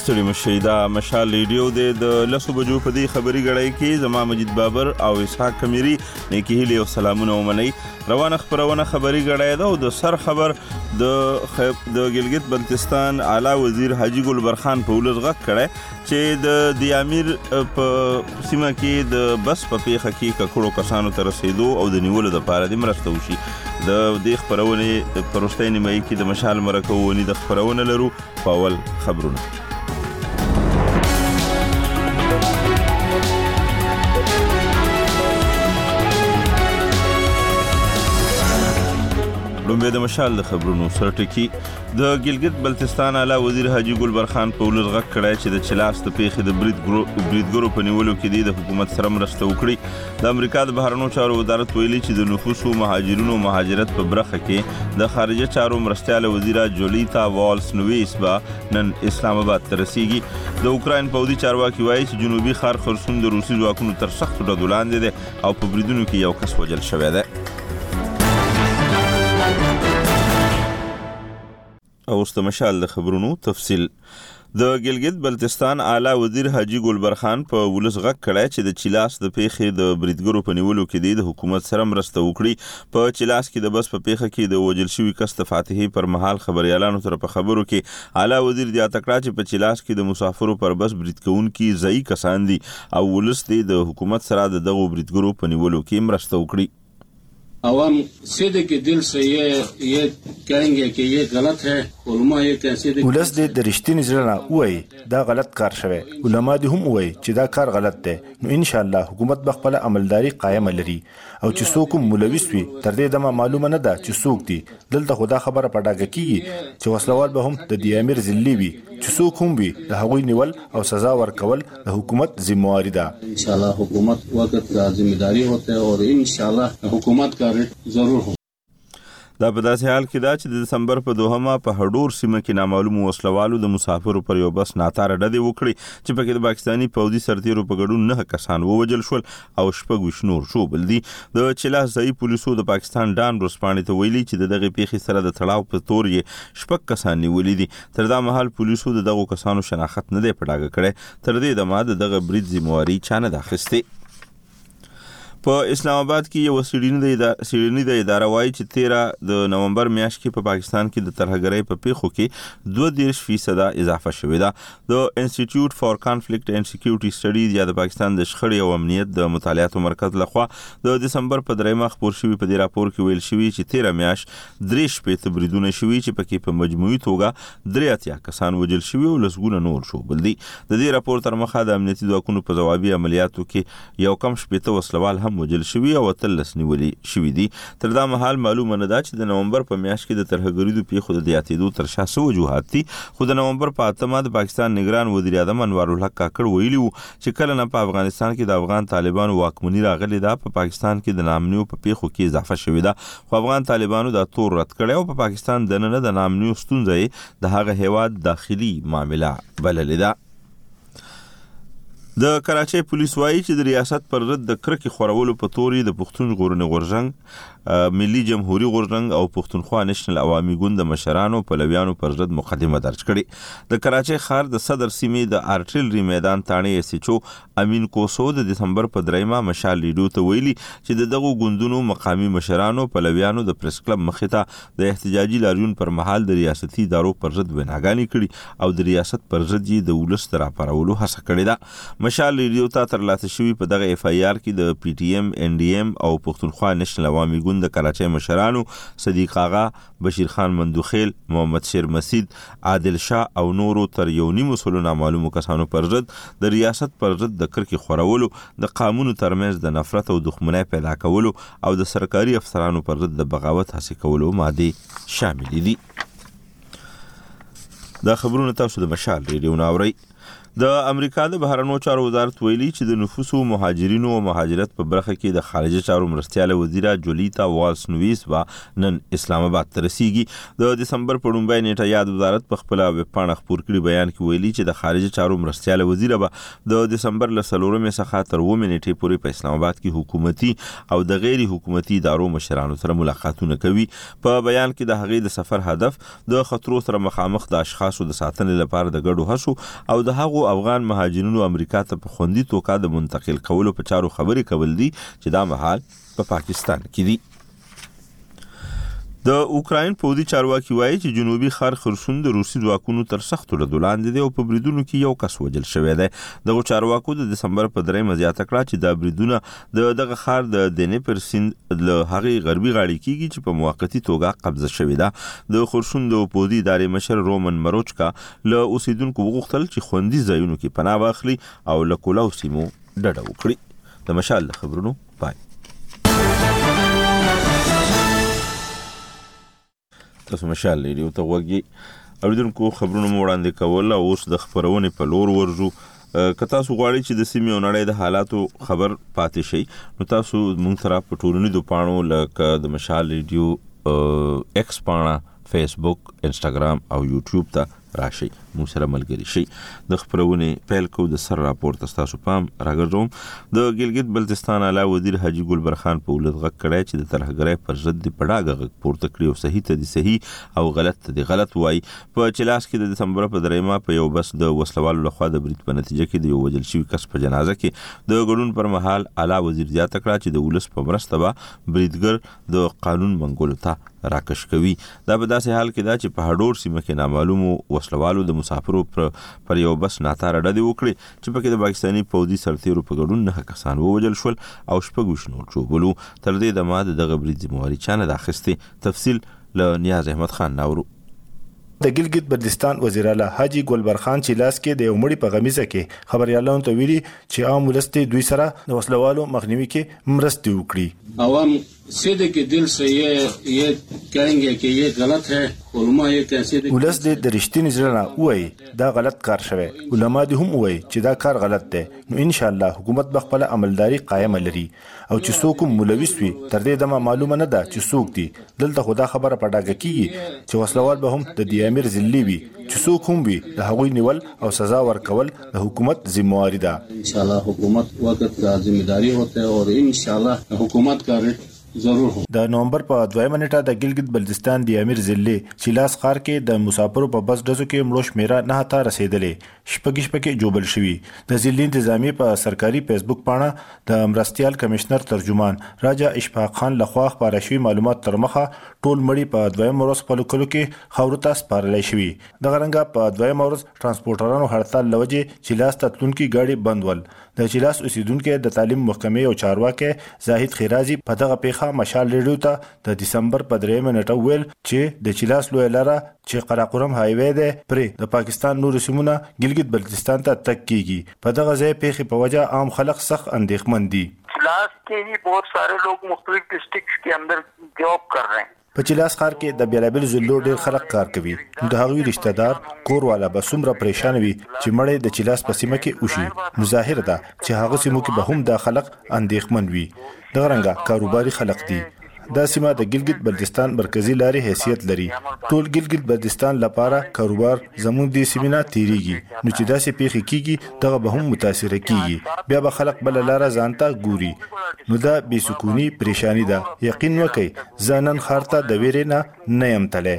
ستړي مشئ دا مشال ریډیو د 10 بجو په دې خبري غړای کې زما مجید بابر او اسحاق کمیری نیکی هیله او سلامونه ومني. روانه خبرونه خبري غړای دا او د سر خبر د ګلګت بلتستان اعلی وزیر حاجی ګل برخان په ولز غږ کړه چې د امیر په سیمه کې د بس په پیخه کې ککړو کسانو ته رسیدو او د نیولو لپاره د مرسته وشي. د دې خبرونه پروستۍ نیمه کې د مشال مرکه ونی د خبرونه لرو په اول خبرونه. لومبه د مشال د خبرونو سرټکی د ګلګت بلتستان اعلی وزیر حاجی ګل برخان په ولز غږ کړی چې د چلاس د پیخې د بریدګرو په نیولو کې د حکومت سره مرسته وکړي. د امریکا د بهرنیو چارو وزارت ویلي چې د نفوسو مهاجرینو مهاجرت په برخه کې د خارجه چارو مرستیاله وزیره جولیتا والس نویس به نن اسلام آباد ته رسیږي. د اوکراین پوځي چارواکي وایي چې جنوبي ښار خرسون د روسي ځواکونو تر سختو ډزو لاندې دی او په بریدونو کې یو کس وژل شوی دی. اوس د مشال د خبرونو تفصیل. د ګلګت بلتستان اعلی وزیر حاجی ګل برخان په ولز غږ کړی چې د چلاس د پیخې د بریدګرو په نیولو کې د حکومت سره مرسته وکړي. په چلاس کې د بس په پیخه کې د وژل شوي کس د فاتحې پر مهال خبريالانو سره په خبرو کې اعلی وزیر زیاته کړه چې په چلاس کې د مسافرو پر بس برید کوونکي ځای کسان دي او ولس د حکومت سره د دغو بریدګرو په نیولو کې مرسته وکړي. عوام سیدھے کے دل سے یہ کہیں گے کہ یہ غلط ہے. علماء یہ کیسے ولس دې د رښتینی زړه نه وایي دا غلط کار شوی. علما دې هم وایي چې دا کار غلط دی. نو ان شاء الله حکومت به خپل عملداري قائم لري او چې څوک ملوث وي تر دې دمه معلومه نه ده چې څوک دي. دلته خدا خبره پټاګه کیږي چې وسلوال به هم د دې امیر ذلی وي چې څوک هم وي د هغوی نیول او سزا ورکول د حکومت ذمہواری ده. ان شاء الله حکومت وقت کا ذمہ داری ہوتا ہے اور ان شاء الله حکومت کا ضرور ہو. دا په داسې حال کې دا چې د دسمبر په دوهمه په هډور سیمه کې نامعلومو وسلوالو د مسافرو پر یو بس ناتاره ډزې وکړې چې پکې د پاکستاني پوځي سرتیرو په ګډون 9 کسان ووژل شول او 6 نور شوبل دي. د چلاس ځای پولیسو د پاکستان ډان ورسپانې ته ویلي چې د دغه پیښې سره د تړاو په تور یې 6 کسان نیولي دي. تر دا مهال پولیسو د دغو کسانو شناخت نه دی پټاګه کړی. تر دې دمه د دغه برید ذمہواری چا نه ده اخیستې. په اسلام آباد کې یو سیډنی د اداره وایي چې 13 د نومبر میاشت کې په پاکستان کې د ترهګرۍ په پیښو کې 22% اضافه شوې ده. د انسټیټیوټ فار کانفلیکټ اینڈ سکیورټي سټډیز یا د پاکستان د شخړې او امنیت د مطالعاتو مرکز لخوا د دسمبر په 3 خبر شوی په دې راپور کې ویل شوی چې 13 میاشت 3 بریدونه شوي چې پکې په مجموعي توګه 83 کسان وژل شوي او لسګونه نور شوبل دي. د دې راپور تر مخه د امنیتي ځواکونو په ځوابي عملیاتو کې یو کم 80 وسلوال وژل شوي او 13 نیولي شوي دي. تر دا مهال معلومه نه ده چې د نومبر په میاشت کې د ترهګریزو پیښو د زیاتېدو تر شا څه وجوهات دي. خو د نومبر په 8 د پاکستان نگران وزیر اعظم انوار الحق کاکړ ویلي وو چې کله نه په افغانستان کې د افغان طالبانو واکمني راغلې ده په پاکستان کې د نامنیو په پیښو کې اضافه شوې ده. خو افغان طالبانو دا تور رد کړی او په پاکستان دننه د نامنیو ستونزې د هغه هیواد داخلي معامله بللې ده. د کراچۍ پولیس وایي چې د ریاست پر ضد د کرکې خورولو په توري د پښتون ژغورنې غورځنګ ملي جمهوریت غورځنګ او پښتونخوا نېشنل عوامي ګوند د مشرانو پلویانو پر ضد مقدمه درج کړې. د کراچۍ ښار د صدر سیمې د آرټلري میدان تاڼې اس ایچ او امین کوسو د دسمبر په 3 مشال ریډیو ته ویلي چې د دغو ګوندونو مقامي مشرانو پلویانو د پریس کلب مخې ته د احتجاجي لاریون پر مهال د ریاستي ادارو پر ضد ویناګانې کړي او د ریاست پر ضد یې د ولس تر راپارولو هڅه کړې ده. مشال ریډیو ته ترلاسه شوی په دغه اف ای آر کې د پی ټی ایم ان ډي ایم او پښتونخوا نېشنل عوامي ګوند د کراچۍ مشرانو صدیق آغا، بشیر خان مندوخیل، محمد شیر مسید، عادل شاه او نورو تر یو نیمو سلو نامعلومو کسانو پر ضد د ریاست پر ضد د کرکې خورولو، د قانون ترمنځ د نفرت او دښمنۍ پیدا کولو او د سرکاري افسرانو پر ضد د بغاوت هڅې کولو مادې شامل دي. دا خبرونه تاسو د مشال ریډیو نه اورئ. د امریکا د بهرنیو چارو وزارت ویلي چې د نفوسو مهاجرینو او مهاجرت په برخه کې د خارجه چارو مرستیاله وزیره جولیتا والس نویس با نن اسلام آباد ته رسیږي. د دسمبر په لومړۍ نیټه یاد وزارت په خپل ویب پاڼه خپور کړي بیان کې ویلي چې د خارجه چارو مرستیاله وزیره به د دسمبر له 4 څخه تر 9 نیټې پورې په اسلام آباد کې حکومتي او د غیر حکومتي ادارو مشرانو سره ملاقاتونه کوي. په بیان کې د هغې د سفر هدف د خطرو سره مخامخ د اشخاصو د ساتنې لپاره د ګډو هڅو او د هغو افغان مهاجرینو امریکا ته په خوندي توګه د منتقل کولو په چارو خبرې کول دي چې دا مهال په پاکستان کې دي. د اوکراین پوځي چارواکي وایي چې جنوبي ښار خرسون د روسي ځواکونو تر سختو له لاندې دی او په بریدونو کې یو کس وژل شوی دی. دغه چارواکو د دسمبر په 3 زیاته کړه چې دا بریدونه دغه ښار د دنیپر سیند له هغې غربي غاړې کېږي چې په موقتي توګه قبضه شوې ده. د خرسون د پوځي ادارې مشر رومن مروچکا له اوسیدونکو وغوښتل چې خوندي ځایونو کې پناه واخلي او له کولاو سیمو ډډه وکړي. د مشال خبرونو پای. تاسو مشال ریډیو ته وګورئ. اوریدونکو خبرونه مو وړاندې کول او اوس د خبرونې په لور ورځو. که تاسو غواړئ چې د سیمې او نړۍ د حالاتو خبر پاتې شئ نو تاسو موږ سره په ټولنیزو پاڼو لکه د مشال ریډیو ایکس پاڼه، فیسبوک، انسټاګرام او یوټیوب ته راشي، موږ سره ملګري شي. د خبرونې پیل کو د سر راپور تاسو پام راګرځوم. د ګلګت بلتستان اعلی وزیر حاجی ګلبر خان په ولادت غږ کړی چې د ترهګرۍ پر ضد د پړاګه غږ پورته کړی او صحیح ته دی صحیح او غلط ته دی غلط وایي. په چلاس کې د دسمبر په 3 په یو بس د وسلوالو لخوا د برید په نتیجه کې د یو وژل شوي کس په جنازه کې د ګډون پر مهال اعلی وزیر زیاته کړه چې د ولس په مرسته به بریدګر د قانون منګولو ته راکش کوي. دا په داسې حال کې دا چې په هډور سیمه کې نامعلومو وسلوالو د مسافرو پر یو بس ناتاره ډزې وکړې چې پکې د پاکستاني پوځي سرتیرو په ګډون 9 کسان ووژل شول او 6 نور ژوبلو. تر دې دمه د دغه برید ذمہواري چا نه اخیستې. تفصیل له نیاز احمد خان ناورو. د ګلګت بلتستان وزیر اعلی حاجی ګلبر خان چې لاس کې د یو مړي په غمیزه کې خبريالانو ته ویلي چې عام ولست دوی سره د وسلوالو مخنیوي کې مرستې وکړي. عوام सीधे के दिल से ये कहेंगे कि ये गलत है. علما ये कैसे ولس د رښتینی زړه نه وایي دا غلط کار شوی. علما دې هم وایي چې دا کار غلط دی. نو ان شاء الله حکومت به خپل عملداري قائم لري او چې څوک ملوث وي تر دې دمه معلومه نه ده چې څوک دي. دلته خدا خبره پټاګه کیږي چې وسلوال به هم د دې امیر ذلی وي چې څوک هم وي د هغوی نیول او سزا ورکول د حکومت ذمہواری ده. ان شاء الله حکومت وقت کا ذمہداری ہوتا ہے اور ان شاء الله حکومت کا ضرور هو. د نومبر په 2 نیټه د ګلګت بلتستان د امیر ذلی چلاس ښار کې د مسافرو په بس ډزو کې مړو شمیره 9 ته رسیدلې. شپږ جوبل شوي. د ذلی انتظامی په سرکاري فیسبوک پاڼه د مرستيال کمشنر ترجمان راجا اشفاق خان لخوا خبره شوی معلومات تر مخه ټول مړي په 2 ورځ په لوکلو کې خاورو ته سپارل شوی. د غرنګا په 2 ورځ ترانسپورټرانو هړتال لوجه چلاس ته تلونکي گاډي بندول. د چلاس اوسیدونکو د تعلیم محکمې او چارواکي زاهد خیرازي په دغه پیښه مشال ریډیو ته د دسمبر په 3 نیټه ویل چې د چلاس لوی لاره چې قراقرم هایوي ده پرې د پاکستان نور سیمونه ګلګت بلتستان ته تک کیږي. په دغه ځای پیښې په وجه عام خلک سخت اندېښمن دي. چلاس के ही बहुत सारे लोग मुख्तलिफ डिस्ट्रिक्ट्स के अंदर जॉब कर रहे हैं. په چلاس ښار کې د بیلابل ضلعو ډېر خلک کار کوي. د هغوی رشتہ دار کور والا به څومره پریشان وي چې مړی د چلاس په سیمه کې وشي. نو ظاهر ده چې هغه سیمو کې به هم د خلک اندېښمن وي. دغه رنګه کاروباري خلک دي. دا سیمه د ګلګت بلتستان مرکزی لارې حیثیت لري. ټول ګلګت بلتستان لپاره کاروبار زموږ د سیمه تیریږي. نو چې داسې پیښې کیږي دغه به هم متاثر کیږي. بیا به خلک بل لاره ځانته ګوري. نو دا بې سکونی پریشانی ده. یقین وکړئ ځانن خارته د ویرې نه یم تله.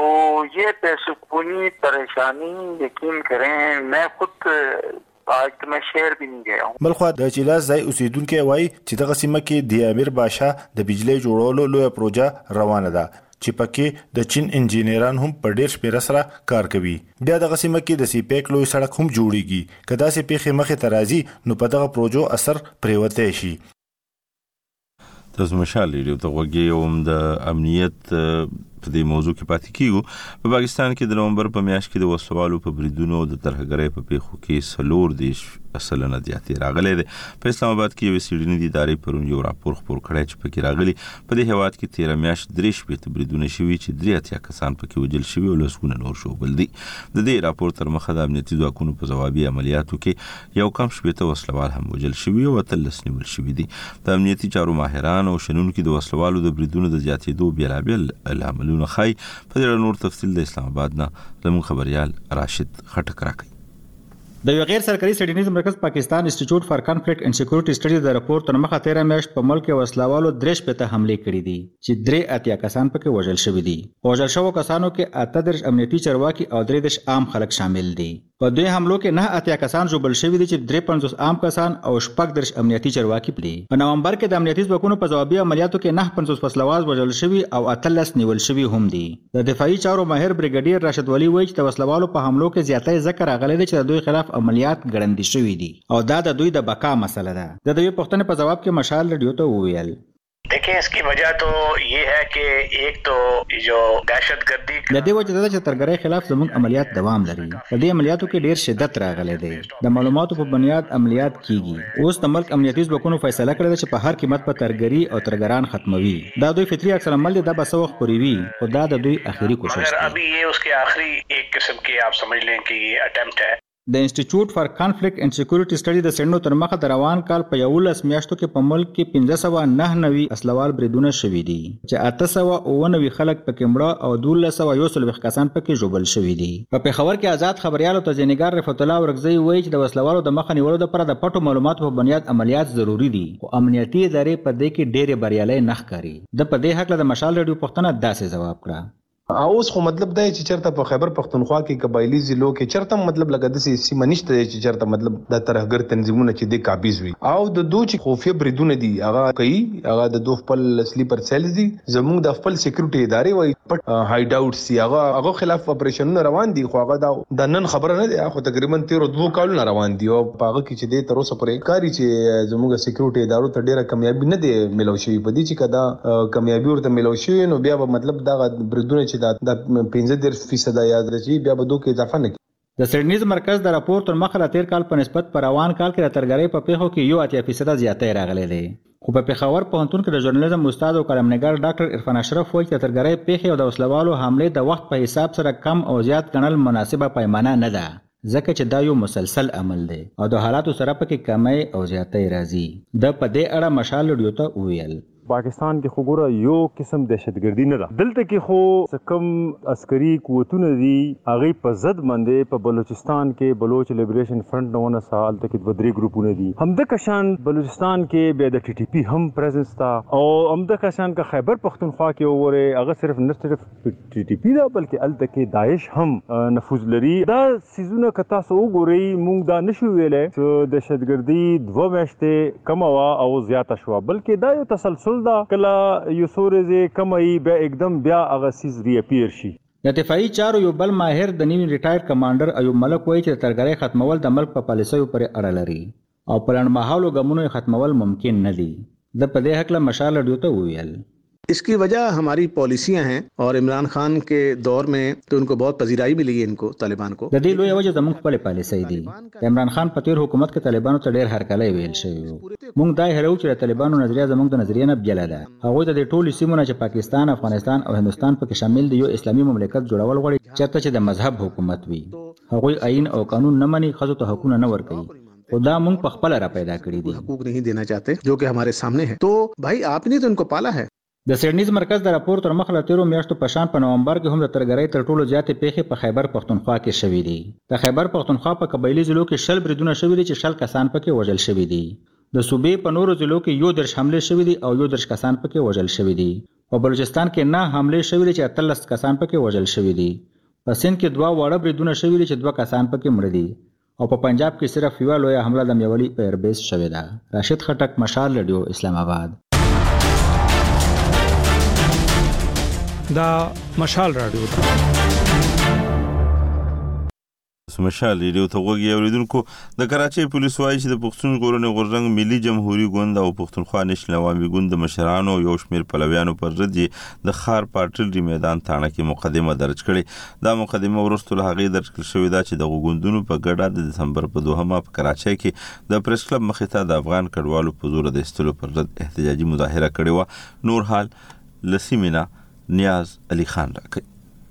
ये बेसुकूनी परेशानी यकीन करें मैं खुद आज تو میں شهر بھی نه گیا ہوں. بلخو د چلاس ځای اوسیدونکو وایي چې دغه سیمه کې د امیر بادشاه د بجلی جوړولو لوی پروژه روانه ده چې پکې د چین انجینران هم په ډیر شمېر سره کار کوي. بیا دغه سیمه کې د سیپیک لوی سړک هم جوړیږي. کدا سي پیښې مخې ته راځي نو په دغه پروژو اثر پریوته شي. تاسو مشال ریډیو ته وګورئ. د امنیت په دې موضوع کې پاتې کیږو. په پاکستان کې د نومبر په میاشت کې د وسوالو په بریدونو او د ترهګرۍ په پیښو کې 4% زیاتې راغلي دي. په اسلام آباد کې یو سیډنی ادارې پرون یو راپور خپور کړی چې پکې راغلي په دې هیواد کې 13 میاشت 3 بریدونه شوي چې 83 کسان پکې وژل شوي او لسګونه نور شوبل دي. د دې راپور تر مخه د امنیتي ځواکونو په ځوابي عملیاتو کې یو کم شپېته وسلوال هم وژل شوي او 13 نیول شوي دي. د امنیتي چارو ماهران او شنونکو د وسلوالو د بریدونو د زیاتېدو بیلابیل عاملونه ښایي. په دې نور تفصیل د اسلام آباد نه زموږ خبريال راشد خټک راکړي. د یو غیر سرکاري سټډیز مرکز پاکستان انسټیټیوټ فار کانفلیکټ اینڈ سکیورټي سټډیز د راپور تر مخه 13 میاشت په ملک کې وسلوالو 3 حمله کړې دي چې 83 کسان پکې وژل شوي دي. وژل شوو کسانو کې 38 امنیتي چارواکي او 3 عام خلک شامل دي. په دوی حملو کې 89 کسان ژوبل شوي دي چې 53 عام کسان او 14 امنیتي چارواکي دي. په نومبر کې د امنیتي ځواکونو په ځوابي عملیاتو کې 59 وسلوال وژل شوي او 18 نیول شوي هم دي. د دفاعي چارو ماهر بریګیډیر راشد ولی وایي چې د وسلوالو په حملو کې زیاتې ذکر راغلي دي چې د دوی خلاف عملیات ګړندې شوي دي او دا د دوی د بقا مسله ده. د دوی پوښتنې په جواب کې مشال رادیو ته وویل देखिए इसकी वजह तो ये है कि एक तो जो दहशतगर्दी د دې وجه ده چې ترګرۍ خلاف زموږ عملیات دوام لري. په دې عملیاتو کې ډیر شدت راغلی دی. د معلوماتو په بنیاد عملیات کیږي. اوس د ملک امنیتي ځواکونو فیصله کړې ده چې په هر قیمت په ترګري او ترګران ختموي. دا دوی فطري عکس العمل دی. دا به څه وخت پورې وي خو دا د دوی اخري کوشش دی. ابھی یہ اس کے آخری ایک قسم کے آپ سمجھ لیں کہ یہ اٹیمپٹ ہے. د انسټیټیوټ فار کانفلیکټ اینڈ سکیورټي سټډي د سندو تر مخه د روان کال په 11 میاشتو کې په ملک کې 1599 اسلوال بریدونه شوي دي چې 899 خلک پکې مړه او 1221 کسان پکې ژوبل شوي دي. په پیښور کې آزاد خبريال او تزینګار رفعت الله ورغزی وایي چې د وسلوالو د مخه نیولو لپاره د پټو معلوماتو په بنیاد عملیات ضروری دي او امنیتي ادارې په دې کې ډېرې بریالۍ نه ښکاري. د په دې حق له مشال رادیو پښتنه داسې جواب کړه. اوس خو مطلب دا چې چرته په خیبر پختونخوا کې قبایلی ضلعو کې چرته مطلب لګا د سیمه نشته چې چرته مطلب د ترهګر تنظیمونه چې د قابض وي او د دوه چې خوفي بریدونه دي هغه کوي هغه د دوه خپل سلیپر سیلز دي زموږ د خپل سکیورټي ادارې وای پټ هاید اوټ سی هغه خلاف اپریشنونه روان دي خو هغه د نن خبره نه دي خو تقریبا 13 کالونه روان دي او هغه کې چې د تر اوسه پورې کاری چې زموږ سکیورټي ادارو ته ډیره کامیابی نه دی ملو شوی په دې چې کدا کامیابی ورته ملو شوی نو بیا به مطلب دا بریدونه چې د 15% یاد راشي بیا به دوه کې اضافه نه. د سټډیز مرکز د راپور تر مخه 13 کال په نسبت پر روان کال کې د ترګرۍ په پیښو کې 80% زیاتې راغلي دي. خو په پیښور پوهنتون کې د ژورنالیزم استاد او کلمنګار ډاکټر عرفان اشرف وایي چې ترګرۍ پیښې او د وسلوالو حملې د وخت په حساب سره کم او زیات ګڼل مناسبه پیمانه نه ده ځکه چې دا یو مسلسل عمل دی او د حالاتو سره پکې کمی او زیاتې راځي. د په دې اړه مشال رادیو ته وویل پاکستان کې خو ګوره یو قسم دهشتګردي نه ده. دلته کې خو کم عسکري قوتونه دي هغه په ضد باندې په بلوچستان کې بلوچ لیبریشن فرنٹ نوونه سال ته کې 2 ګروپونه دي. همدا کشان بلوچستان کې به د ټي ټي پی هم پریزنس تا او همدا کشان کا خیبر پختونخوا کې وره هغه صرف نه صرف ټي ټي پی دا بلکې الته کې داعش هم نفوذ لري. دا سيزونه کتا سو ګوري مونږ دا نشو ویلې چې دهشتګردي 2 میاشتې کم وا او زیاته شو بلکې دا یو تسلسل دا کله یو سورزه کمای به एकदम بیا هغه سیز ری اپیر شي. د دفاعي چارو یو بل ماهر د نیو ریټایر کمانډر ایوب ملک وایي چې ترګرۍ ختمول د ملک په پالیسیو پورې اړه لري او پلان مهالو ګمونو ختمول ممکن نه دي. د په دې حق له مشال رادیو ته وویل इसकी वजह हमारी पॉलिसियां हैं और इमरान खान के दौर में तो उनको बहुत पजीराई मिली है इनको तालिबान को. د دې لوی وجه زموږ خپل پالیسي دي. عمران خان په تیر حکومت کې طالبانو ته ډېر هرکلی ویل شوی وو. موږ دا هیرو چې طالبانو نظریه زموږ د نظریې نه بیل ده. هغه د ټولو سیمونو چې پاکستان، افغانستان او هندستان پکې شامل دي یو اسلامي مملکت جوړول غواړي چېرته چې د مذهب حکومت وي. هغه آئین او قانون نه مني، خزو ته حقوق نه ورکوي. خدا موږ په خپل را پیدا کړی دي. حقوق नहीं देना चाहते जो कि हमारे सामने है. तो भाई आपने तो इनको पाला है. د سټډیز مرکز د راپور تر مخه 13 میاشتو په شان په نومبر کې هم د ترګرۍ تر ټولو زیاتې پیښې په خیبر پختونخوا کې شوې دي. د خیبر پختونخوا په قبایلی ضلعو کې 10 بریدونه شوي دي چې 10 کسان پکې وژل شوي دي. د صوبې په نورو ضلعو کې 11 حمله شوي دي او 11 کسان پکې وژل شوي دي. په بلوچستان کې 9 حمله شوي دي چې 13 کسان پکې وژل شوي دي. په سند کې 2 وړه بریدونه شوي دي چې 2 کسان پکې مړه دي او په پنجاب کې صرف یو لوی حمله د میولي په ایربیس شوې ده. راشد خټک، مشال رادیو، اسلام آباد. دا مشال رادیو ده. مشال ریډیو ته وګورئ اوریدونکو د کراچۍ پولیس وايي چې د پښتون ژغورنې غورځنګ ملي جمهوریت ګوند او پښتونخوا نېشنل عوامي ګوند د مشرانو یو شمېر پلویانو پر ضد د خار پارټلري میدان تاڼه کې مقدمه درج کړې. دا مقدمه وروسته له هغې درج کړل شوې ده چې د ګوندونو په ګډه د دسمبر په 2 په کراچۍ کې د پریس کلب مخې ته د افغان کډوالو په زور د ایستلو پر ضد احتجاجي مظاهره کړې وه. نور حال لسیمینا نیاز علي خان راکړي.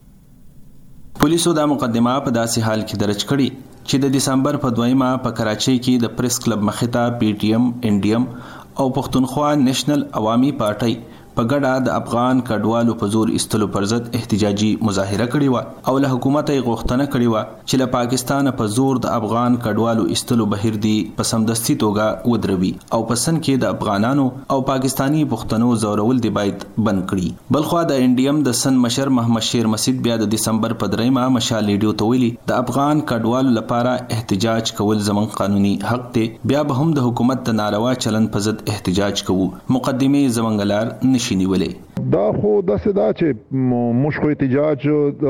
پولیسو دا مقدمه په داسې حال کې درج کړي چې د دسمبر په 2 په کراچۍ کې د پریس کلب مخې ته پی ټی ایم انډیم او پښتونخوا نېشنل عوامي پارټۍ په ګډه د افغان کډوالو په زور ایستلو پر ضد احتجاجي مظاهره کړې و او له حکومت یې غوښتنه کړې و چې له پاکستان په زور د افغان کډوالو ایستلو بهیر دی په سمدستي توګه ودروي او په سن کې د افغانانو او پاکستانی پښتنو زورول دی باید بند کړي. بلخوا د انډیم د سن مشر محمد شیر مسید بیا د دسمبر په 3 مشال ریډیو ته ویلي د افغان کډوالو لپاره احتجاج کول زموږ قانوني حق دی، بیا به هم د حکومت د ناروا چلن په ضد احتجاج کوو. مقدمه زمنګ لار نشي نیولې. دا خو داسې دا چې موږ خو احتجاج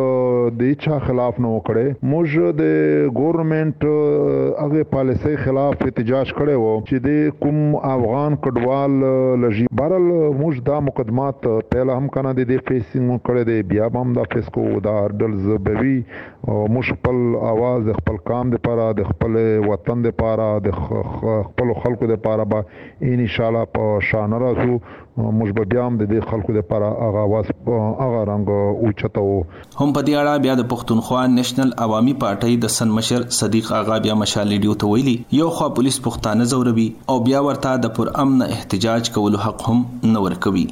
د چا خلاف نه وکړي، موږ د ګورنمنت هغه پالیسۍ خلاف احتجاج کړي وو چې د کوم افغان کډوال لږی بهرحال موږ دا مقدمات پهله هم کنه د فیسینګ کړي دی، بیا هم دا فیس کو دا هرډلز بوي موږ خپل आवाज خپل کام د پاره د خپل وطن د پاره د خپل خلکو د پاره به ان شاء الله په شان راځو. موږ به بیا هم د خلکو د لپاره هغه आवाज هغه رنګ اوچتو. هم په دې اړه بیا د پښتونخوا نېشنل عوامي پارټۍ د سن مشر صدیق آغا بیا مشال ریډیو ته ویلي یو خوا پولیس پښتانه زوروي او بیا ورته د پر امن احتجاج کولو حق هم نه ورکوي.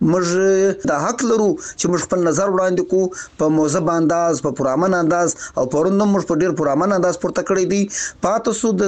موږ د حق لرو چې موږ خپل نظر وړاندې کو په موضوع انداز په پرامن انداز او پروندم موږ په ډیر پرامن انداز پورته کړی دی. پاتې سو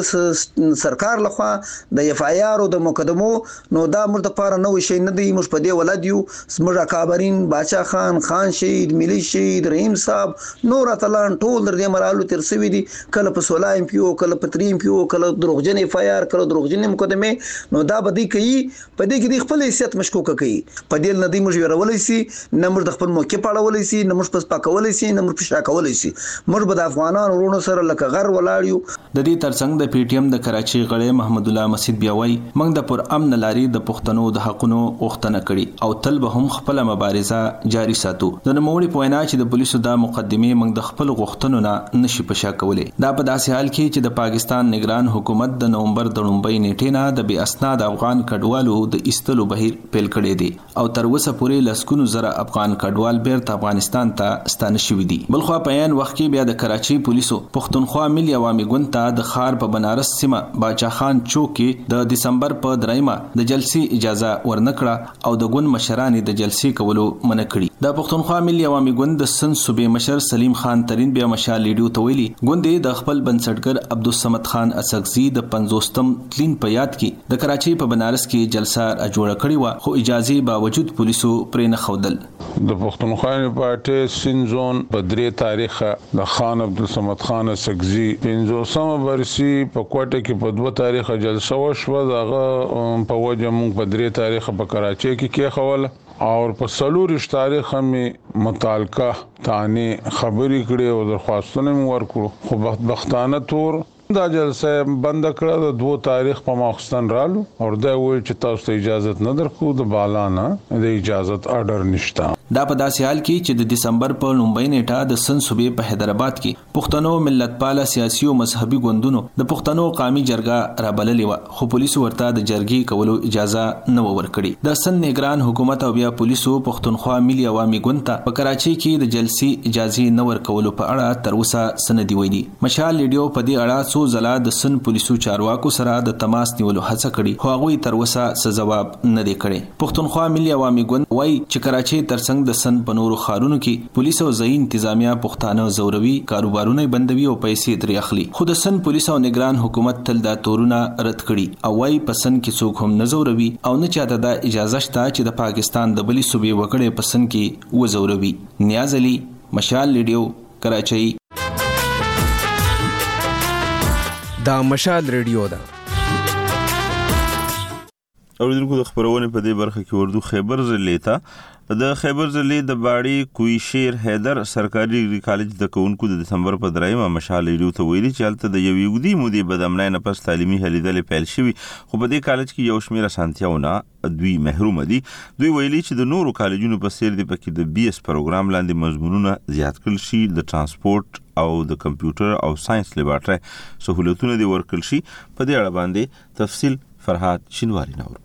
د سرکار لخوا د اف آی آر او د مقدمو نو دا موږ د پاره نو شي نه دی. موږ په دې ولادیو زموږ اکابرین باچا خان شهید ملي شهید رحیم صاحب نور اتلان ټول در دې مرالو تر سوي دي، کله په 16 ام پی او کله په 3 ام پی او کله دروغجن اف آی آر کله دروغجن مقدمه نو دا بدی کوي. په دې کې د خپل حیثیت مشکوک کوي. په دې ندی موږ ورولې سي نه موږ د خپل موقع پاړولې سي نه موږ پس پاکولې سي نه موږ پښا کولې سي. موږ به د افغانانو ورونو سره لکه غر ولاړیو. د دې ترڅنګ د پی ټی ایم د کراچۍ غړی محمد الله مسید بیا وایي موږ د پر امن لاري د پښتنو د حقونو غوښتنه کړي او تل به هم خپل مبارزه جاری ساتو. د نوموړي په وینا چې د پولیسو د مقدمه موږ د خپل غوښتنو نه نشي پښا کولای. دا په داسې حال کې چې د پاکستان نگران حکومت د نومبر د 9 نیټې نه د بې اسناد افغان کډوالو د ایستلو بهیر پیل کړی دی او تر اوسه پورې لسګونو زره افغان کډوال بیرته افغانستان ته ستانه شوي دي. بلخوا په عین وخت کې بیا د کراچۍ پولیسو پښتونخوا ملي عوامي ګوند ته د خار په بنارس سیمه باچا خان چوک کې د دسمبر په 3 د جلسې اجازه ورنکړه او د ګوند مشران د جلسې کولو منع کړي. د پښتونخوا ملي عوامي ګوند د سن صوبې مشر سلیم خان ترین بیا مشال ریډیو ته ویلي ګوند د خپل بنسټګر عبدالصمد خان اسقزي د 50م تلین په یاد کې د کراچۍ په بنارس کې جلسه جوړه کړې و خو اجازه باوجود پولیسو پرې نه خودل. د پښتونخوا پارټي سین زون په 3 تاریخ د خان عبدالصمد خان اسقزي 50مه برسي په کوټه کې په 2 تاریخ جلسه وشوه. دغه په وجه موږ په 3 تاریخ په کراچۍ کې خول اور په 4 تاریخ هم متعلقه تانی خبري کړي او درخواستونه ورکړو خو بدبختانه تور دا جلسه بند کړه. د 2 تاریخ په ماخستن رالو او دا ویل چې تاسو ته اجازه نه درکو د بالانا د اجازه آرډر نشته. دا په داسې حال کې چې د دسمبر په 9 نیټه د سن صوبې په حیدرآباد کې پښتنو ملت پاله سیاسي او مذهبي ګوندونو د پښتنو قومي جرګه رابللې و خو پولیسو ورته د جرګې کولو اجازه نه ورکړي. د سن نگران حکومت او بیا پولیسو پښتونخوا ملي عوامي ګوند ته په کراچۍ کې د جلسې اجازه نه ورکولو په اړه تر اوسه سندې ویلي. مشال ریډیو په دې اړه څو ځله د سن پولیسو چارواکو سره د تماس نیولو هڅه کړې خو هغوی تر اوسه څه جواب نه دی کړی. پښتونخوا ملي عوامي ګوند وایي چې کراچۍ ترڅنګ د سن په نورو ښارونو کې پولیس او ځایي انتظامیه پښتانه زوروي کاروبارونه بندوي او پیسې ترې اخلي خو د سن پولیس او نگران حکومت تل دا تورونه رد کړي او وايي په سن کې څوک هم نه زوروي او نه چاته دا اجازه شته چې د پاکستان د بلې صوبې وګړي په سن کې وزوروي. نیاز علي مشال ریډیو کراچۍ. دا مشال ریډیو ده. اوریدونکو د خبرونه په دې برخه کې وردو خیبر ضلع ته د خیبر ضلع د باړی کوی شیر حیدر سرکاري ډیګري کالج د کوونکو د دسمبر په 3 مشال ریډیو ته ویلي چې هلته د یوې اوږدې مودې بدامنۍ نه پس تعلیمي هلې ځلې پیل شوي خو په دې کالج کې یو شمېر اسانتیاونه دوی محروم دي. دوی ویلي چې د نورو کالجونو په څیر د پکې د BS پروګرام لاندې مضمونونه زیات کړل شي، د ترانسپورت او د کمپیوټر او ساينس لیبارټري سہولتونه دي ورکړل شي. په دې اړه باندې تفصیل فرهاد شینواری نور.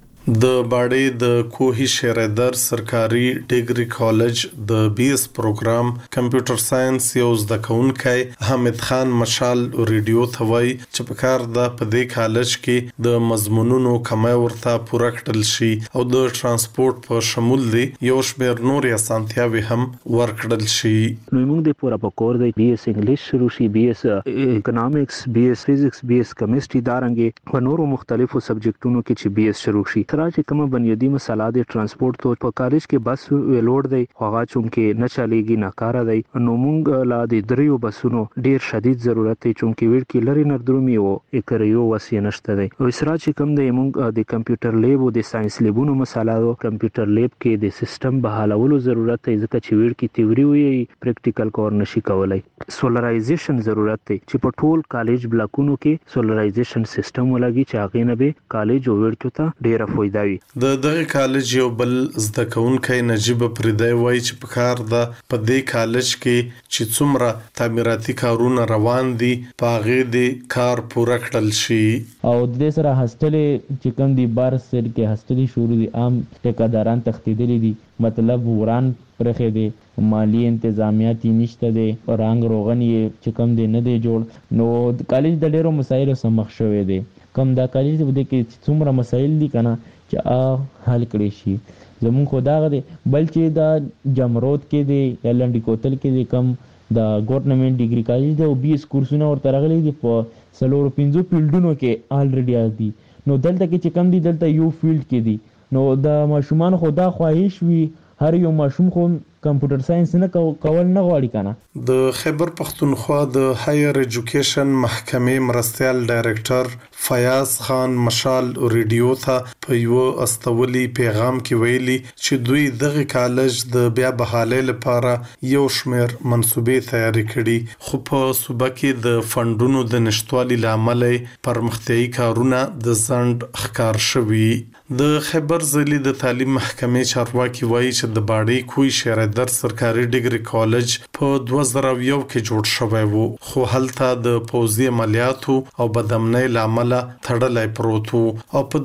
د باړې د کوهی شریدر سرکاري ډیګري کالج د BS پروګرام کمپیوټر ساينس یو زده کوونکی حمید خان مشال ریډیو ثوي چې په کار د پدې کالج کې د مضمونونو کمه ورته پوره کړل شي او د ترانسپورت په شمول دی یو شمېر نور اسانتیاوي هم ورکړل شي. نو موږ د پوره پکور د BS انګلیش شروع شي، BS اکونومکس، BS فزکس، BS کیمستري دارنګ په نورو مختلفو سبجیکټونو کې چې BS شروع شي. چې کومه بنیادی مسله د ترانسپورت په کالج کې بس ویلوړ دی هغه چونکه نه چلیږي ناکاره دی. نو موږ لا د دریو بسونو ډیر شدید ضرورت دی چونکه ویل کې لري نردرومي او اکریو وسې نشته دی. او اسرا چې کوم دی موږ د کمپیوټر لیب او د ساينس لیبونو مسله او کمپیوټر لیب کې د سیستم بحالولو ضرورت دی ځکه چې ویل کې تیوري وي پریکټیکل کور نشي کولای. سولرایزیشن ضرورت دی چې په ټول کالج بلاکونو کې سولرایزیشن سیستم ولګي چې هغه نه به کالج او ویل کې ته ډیره فائدہ. د دغه کالج یو بل زده کوونکی نجیب پردای وای چې په کار د پدې کالج کې چې څومره تعمیراتي کارونه روان دي پاغه د کار پوره کړل شي او د سره هاستلې چې کوم دی بار سر کې هاستلې شروع دي عام ټیکاداران تختیدلې دي مطلب وران پرخې دي مالی انتظامیاتي نشته دي رنگ روغن یې چې کوم دی نه دی جوړ نو کالج د ډیرو مسایلو سره مخ شوې دي. کم دا کالج د کې څومره مسایل دي کنه چې حل کړی شي زمون خو دا غدي بل چې دا جمرود کې دی یا لنډی کوتل کې دی کم د ګورنمنت ډیګري کالج دی او BS کورسونه ورته راغلي دي په 4-5 فیلډونو کې الریډي دي. نو دلته کې چې کم دي دلته یو فیلډ کې دي نو د ماشومان خو دا خواهش وي هر یو ماشوم خو کمپیوټر ساينس نه کول نه غواړي کنه. د خیبر پختونخوا د هایر ایجوکیشن محکمې مرستيال ډایریکټر فیاض خان مشال ریډیو ته په یو استولی پیغام کې ویلي چې دوی دغه کالج د بیا بحالې لپاره یو شمېر منسوبې تیاری کړي خو په صوبه کې د فندونو د نشټوالي لامل پرمختیايي کارونه د ځند ښکار شوي. د خیبر ضلع د تعلیم محکمې چارواکي وایي چې د باړی کوی شریدر سرکاري ډیګري کالج په 2001 کې جوړ شوی وو خو هلته د پوځي عملیاتو او بدامنۍ لامل تړلای پروت وو او په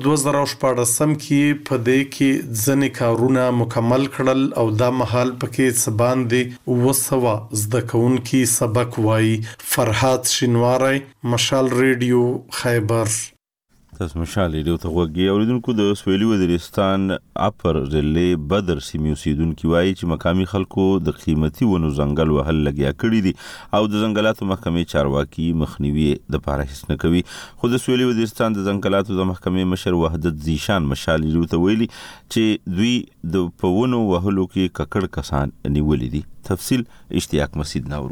2014 کې په دې کې ځنې کارونه مکمل کړل او دا مهال پکې سبان دي وسوا زده کوونکي سبق وایي. فرهاد شینواری مشال ریډیو خیبر. تاسو مشال ریډیو ته وګورئ. اوریدونکو د سویلي وزیرستان اپر ضلع بدر سیمې اوسیدونکو وایي چې مقامي خلکو د قیمتي ونو ځنګل وهل لګیا کړی دي او د ځنګلاتو محکمې چارواکي مخنیوي د پاره هیڅ نه کوي. خو د سویلي وزیرستان د ځنګلاتو د محکمې مشر وحدت زیشان مشال ریډیو ته ویلي چې دوی د پونو وهلو کې ککړ کسان نیولې دي. تفصیل اشتیاق مسید نورو.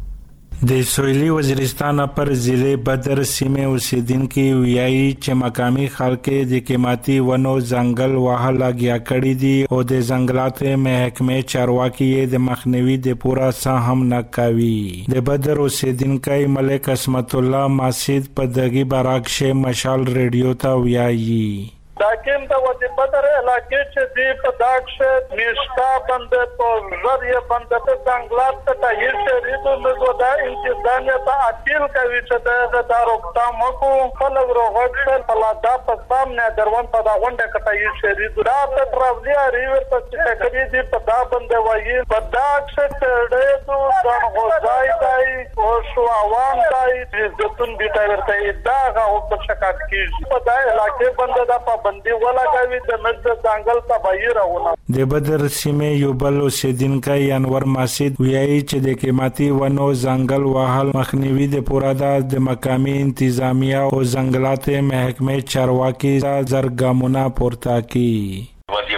د سویلي وزیرستان پر ضلع بدر سیمه اوسیدونکو ویایي چې مقامي خلک د قیمتي ونو ځنګل وهل لګیا کړي دي او د ځنګلاتو محکمې چارواکي د مخنیوي د پورا سهم نه کوي. د بدر اوسیدونکو ملک اسمت الله مسجد په دغه براکشه مشال ریډیو ته ویایي لیکن د وجه بدر علاقې چې دی په داکشه میشتا بند په ذریعہ بند ته څنګهلات ته تایید شریدو نو دا انتظامیه ته اپیل کوي چې د داروکتا مکو خپل وروغټ فلادا په سامنے دروان په دا غونډه کې تایید شریدو دا په تراوزیا ریور ته چې کړي دی په دا بند وایي په داکشه ډېدو ځان غوځای دی او شو عوام دی عزتون بیت ورته دا غو په شکایت کیږي په دا علاقې بند دا بندي ولګوي د مزد ځنګل تباہی راونه. د بدر سیمه یو بل اوسیدونکو انور مسجد ویایي چې د قیمتي ونو ځنګل وهل مخنیوي د پورا د مقامي انتظامیه او ځنګلات محکمې چارواکي زرګامونه پورته کوي. وادي بدر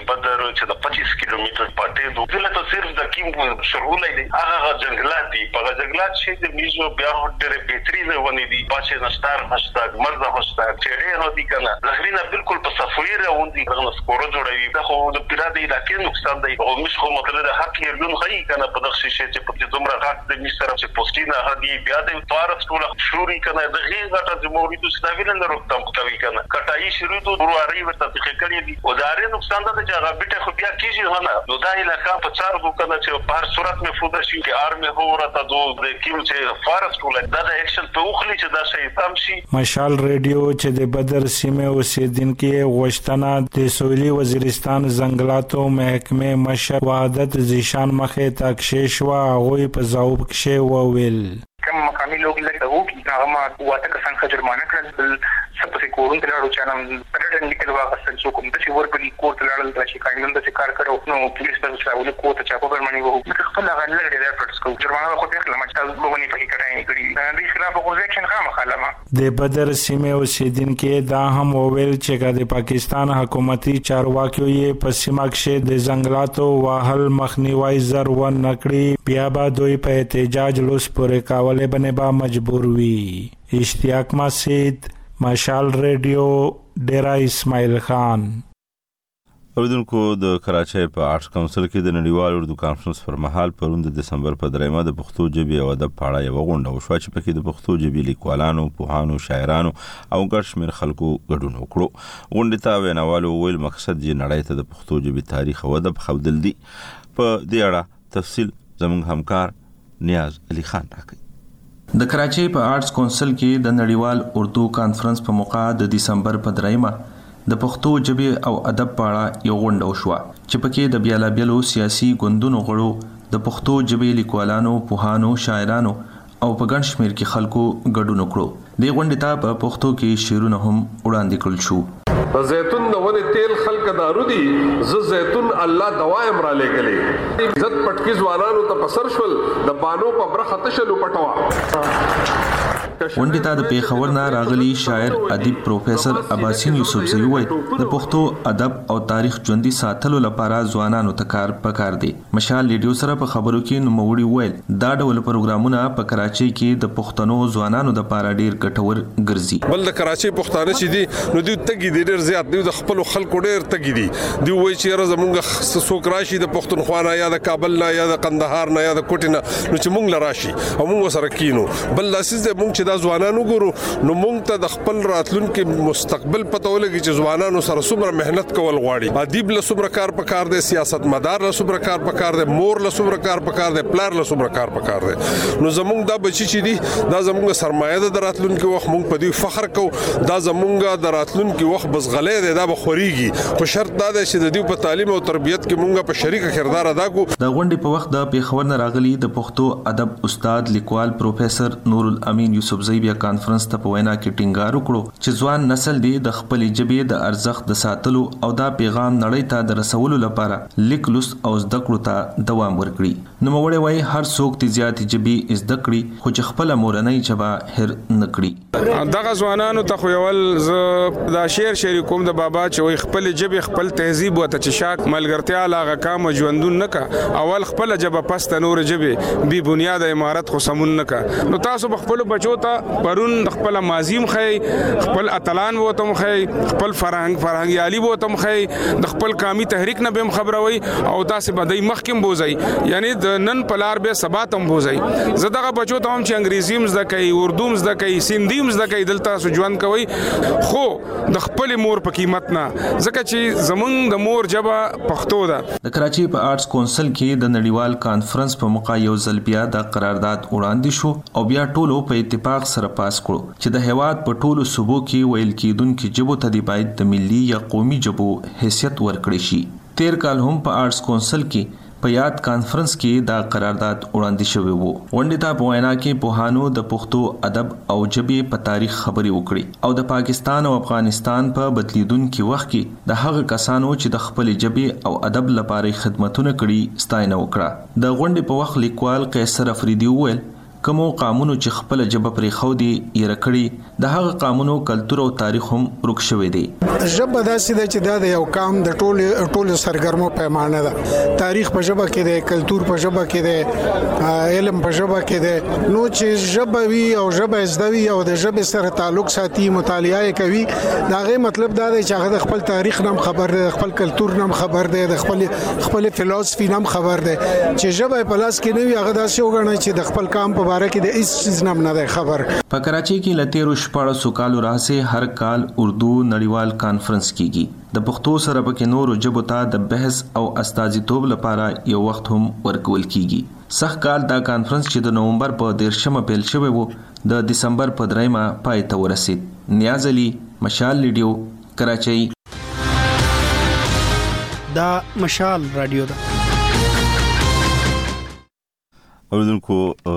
چې د 25 کیلومتر پټې دوه دلته صرف د کیم شغولې دي هغه جنگلات دي په جنگلات شي د میزو بیا ډېر بهتري ونی دي پاشه نشتار هشتاګ مرزه هشتاګ چې ډېر دي کنه زهرینه بالکل په صفوی راوندي دغه سکور جوړوي دا خو د پیرادي علاقې نقصان دی او مش خو مطلب د حق یې لون غي کنه په دغه شي چې په دومره غاټ د مصر چې پوسټینه هدي بیا د طارت ټول شوري کنه د غي غټه د موريدو ستاویل نه روکتم کوي کنه کټای شروع ته وروري ورته تخکړې دي او داري نقصان ده چې هغه بیٹه خو بیا کیږي نه نو دا علاقہ په څار دو کنه چې په هر صورت مې فوده شي چې ارمه هو راته دوه د کیم چې فارس ټول دا د اکشن په وخلی چې دا شي تام شي مشال ریډیو چې د بدر سیمه اوسیدونکو غوښتنه د سویلي وزیرستان زنګلاتو محکمه مشر وحدت زیشان مخه تکشیش وا غوی په ځواب کې وویل کم مقامی لوگ لګ دغه کی هغه ما واته کسان خجرمانه کړل سپسې کورون ته لاړو چې نن پټن لیکل واغستل څوک د چې ورپلی کور ته لاړل چې کاینند د کار کړو نو پولیس په څاولې کوه ته چاپو برمنی وو خپل هغه لږ ډېر فرصت کو جرمانه خو ته خلک مچا لوګنی په کې کړای کړی د خلاف خو ځکه خامہ خلما د بدر سیمه اوسیدونکو دا هم وویل چې د پاکستان حکومتي چارواکیو یې په سیمه کې د زنګلاتو واهل مخنیوي زر و نکړي بیا به دوی په احتجاج لوس پورې کاوله بنه با مجبور وي اشتیاق مسعود مشال ریډیو ډیرا اسماعیل خان اوریدونکو د کراچۍ په آرټس کونسل کې د نړیوال اردو کانفرنس پر مهال پرون د دسمبر په 3 د پښتو ژبې او ادب په اړه یو غونډه وشوه چې پکې د پښتو ژبې لیکوالانو، پوهانو، شاعرانو او ګڼ شمېر خلکو ګډون وکړو. غونډې ته ویناوالو ویل مقصد یې نړۍ ته د پښتو ژبې تاریخ او ادب ښودل دي. په دې اړه تفصیل زموږ همکار نیاز علي خان راکوي. د کراچۍ په آرټس کونسل کې د نړیوال اردو کانفرنس په موقع د دسمبر په 3 د پښتو ژبې او ادب په اړه یو غونډه وشوه چې پکې د بیلابیلو سیاسي ګوندونو غړو د پښتو ژبې لیکوالانو، پوهانو، شاعرانو او په ګڼ شمېر کې خلکو ګډون وکړو. د غونډې ته په پښتو کې شعرونه هم وړاندې کړل شو. زیتون د ونې تیل خلک دارو دي ز زیتون الله دوایم را لګلې عزت پټکی ځوانانو ته پسر شول د بانو په برخه تشلو پټوا. غونډې ته د پیښور نه راغلي شاعر ادیب پروفیسور عباسین یوسفزئی وایي د پښتو ادب او تاریخ ژوندۍ ساتلو لپاره ځوانانو ته کار پکار دی. مشال ریډیو سره په خبرو کې نوموړي ویل دا ډول پروګرامونه په کراچۍ کې د پښتنو ځوانانو د لپاره ډیر ګټور ګرځي. بل د کراچۍ پښتانه چې دي نو دوی تګي دي ډیر زیات دي د خپل خلکو ډیر تګي دي دوی وایي چې زمونږ څوک راشي د پښتونخوا نه یا د کابل نه یا د قندهار نه یا د کوټې نه نو چې مونږ لراشي او مونږ سره کینو بل لاسیز مونږ چې دا ځوانانو ګورو نو مونږ ته د خپل راتلونکي مستقبل پته ولګي چې ځوانانو سره څومره مهنت کول غواړي. ادیب له څومره کار پکار دی، سیاستمدار له څومره کار پکار دی، مور له څومره کار پکار دی، پلار له څومره کار پکار دی. نو زمونږ دا بچی چې دي دا زمونږ سرمایه ده د راتلونکي وخت مونږ په دې فخر کوو. دا زمونږ د راتلونکي وخت بس غلې دی دا به خوريږي خو شرط دا دی چې د دې په تعلیم او تربیت کې مونږ په شریک کردار ادا کوو. د غونډې په وخت د پیښور نه راغلي د پښتو ادب استاد لیکوال پروفیسور نور الامین یوسفزئی بیا کانفرنس ته په وینا کې ټینګار وکړو چې ځوان نسل دی د خپل ژبې د ارزښت د ساتلو او دا پیغام نړۍ ته د رسولو لپاره لیک لوست او زده کړو ته دوام ورکړي. نوموړی وایي هر څوک د زیات ژبې زده کړي خو چې خپل مورنۍ ژبه هېر نه کړي. دغه ځوانانو ته خو یول ز دا شعر کوم د بابا چې وایي خپل ژبې خپل تهذیب وته چې شاک ملګرتیا لاغه کام ژوندون نه کا اول خپل ژبه پست نور ژبې بی بنیاد امارت خو سمون نه کا. نو تاسو خپل بچو ته پرون خپل مازیم خی خپل اتلان وتم خی خپل فرهنګیالي وتم خی د خپل قومي تحریک نه بهم خبروي او داسې بدای مخکم بوزي یعنی د نن پلار به سباتم بوزي. زداغه بچو ته هم چې انګریزیم زده کوي، اردوم زده کوي، سیندیم زده کوي دلته سجوان کوي خو د خپل مور په قیمت نه ځکه چې زمونږ د مور ژبه پښتو ده. د کراچۍ په آرټس کونسل کې د نړیوال کانفرنس په موقع یو ځل بیا د قرارداد وړاندې شو او بیا ټولو په اتفاق سره پاس کړو چې د هیواد په ټولو صوبو کې ویل کېدونکو ژبو ته د باید د ملي یا قومي ژبو حیثیت ورکړي شي. تیر کال هم په آرټس کونسل کې په یاد کانفرنس کې دا قرارداد وړاندې شوی وو. غونډې ته په وینا کې پوهانو د پښتو ادب او ژبې په تاریخ خبرې وکړي او د پاکستان او افغانستان په بدلیدونکو وخت کې د هغه کسانو چې د خپل ژبې او ادب لپاره خدمتونه کړي ستاینه وکړه. د غونډې په وخت لیکوال قیصر افریدي وویل کومو قانونو چې خپل جبه پرې خو دي یې رکړي د هغه قانونو کلچر او تاریخ هم ورک شوی دی. جبه داسې د چې د یو قام د ټولو سرګرمو پیمانه ده. تاریخ په جبه کې دی، کلچر په جبه کې دی، علم په جبه کې دی. نو چې جبه وی او جبه زدوی او د جبه سره تعلق ساتي، مطالعه کوي، دا غي مطلب دا دی چې هغه د خپل تاریخ نام خبر دی، خپل کلچر نام خبر دی، د خپل فلسفي نام خبر دی. چې جبه په لاس کې نه وي هغه داسې وګڼي چې د خپل قام په باره کې د هیڅ چیز نام نه خبر. په کراچۍ کې لته روشپاړه سوکالو راځي هر کال اردو نړیوال کانفرنس کیږي. د پښتو سره پکې نور جبو ته د بحث او استازیتوب لپاره یو وخت هم ورکول کیږي. سخت کال دا کانفرنس چې د نومبر په 13 پیل شوی وو د دسمبر په 3 پای ته ورسید. نیاز علي، مشال ریډیو، کراچۍ. دا مشال رادیو ده. اوریدونکو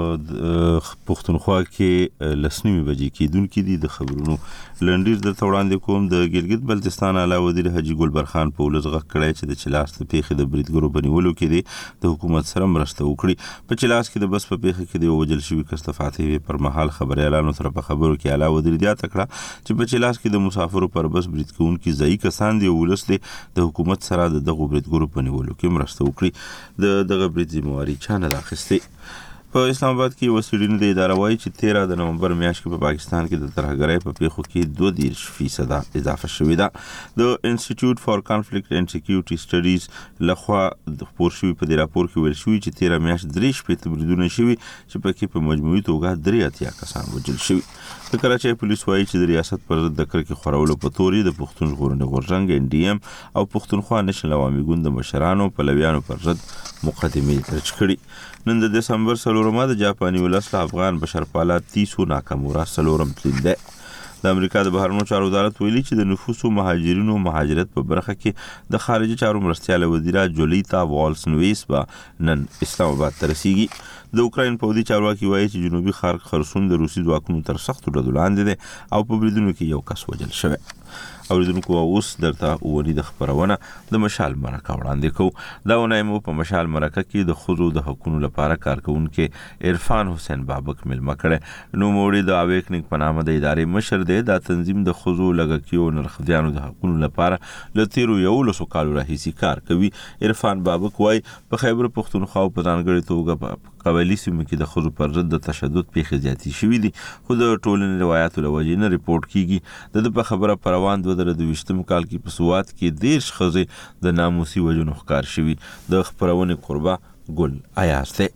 پښتونخوا کې لسنیمه بجې کېدونکې دي. د خبرونو لنډیر د وړاندې کوم. د ګلګت بلتستان اعلی وزیر حاجی ګلبر خان په ولز غږ کړی چې د چلاس په پیښه د بریدګرو بنیولو کې دي د حکومت سره مرسته وکړي. په چلاس کې د بس په پیښه کې د وجل شوی کس تفاصیل پر مهال خبريالانو سره په خبرو کې اعلی وزیر دی تکړه چې په چلاس کې د مسافرو پر بس برید کوونکي ځای کسان دی ولس دی د حکومت سره دغه بریدګرو بنیولو کې مرسته وکړي. دغه برید ذمہواری چا نه اخیسته. په اسلام آباد کې وسیډین د اداره وایي چې 13 د نومبر میاشت کې په پاکستان کې د ترهګرۍ په پیښو کې 2% اضافه شوې ده. د انسټیټیوټ فار کانفلیکټ اینڈ سکیورټي سټډیز لخوا د خبر شوی په راپور کې ویل شوی چې 13 میاشت 3 بریدونه شوي چې پکې په مجموعي توګه 83 کسان وژل شوي. د کراچۍ پولیس وایي چې د ریاست پر ضد د کرکې خورولو په توري د پښتون ژغورنې غورځنګ NDM او پښتونخوا نېشنل عوامي ګوند د مشرانو پلویانو پر ضد مقدمې درج کړي. نن د دسمبر 4 د جاپاني ولس افغان بشرپاله تیسو ناکامورا 4 تلین ده. د امریکا د بهرنیو چارو وزارت ویلي چې د نفوسو مهاجرینو مهاجرت په برخه کې د خارجي چارو مرستياله وزیره جولیتا والسنویس با نن اسلام آباد ته رسیږي. د اوکراین پوځي چارواکي وایي چې جنوبي خرسون د روسي ځواکونو تر سختو ډزو لاندې ده او په بریدونو کې یو کس وژل شوی. اوریدونکو اوس درته ونی د خبرونه د مشال مرکه وړاندې کوو. دا ونایمو په مشال مرکه کې د خزو د حقوقو لپاره کارکونکو عرفان حسین بابک ملما کړه. نو موړي د اویکنګ په نامه د ادارې مشر دی. دا تنظیم د خزو لګکیو نرخديانو د حقوقو لپاره لتیرو یو لسو کالو راهیسي کار کوي. عرفان بابک وای په خیبر پښتونخوا په ځانګړي توګه قبایلی سیمو کې د خزو پر ضد د تشدد پیښې زیاتې شوې دي. خو د ټولنې روایتو له وجې نه ریپورت کیږي. د په خبره پروان 2022 کال کې په سوات کې 10 خزې د ناموسي وجونو ښکار شوي. د خبرونې قربا ګل ایاز ده.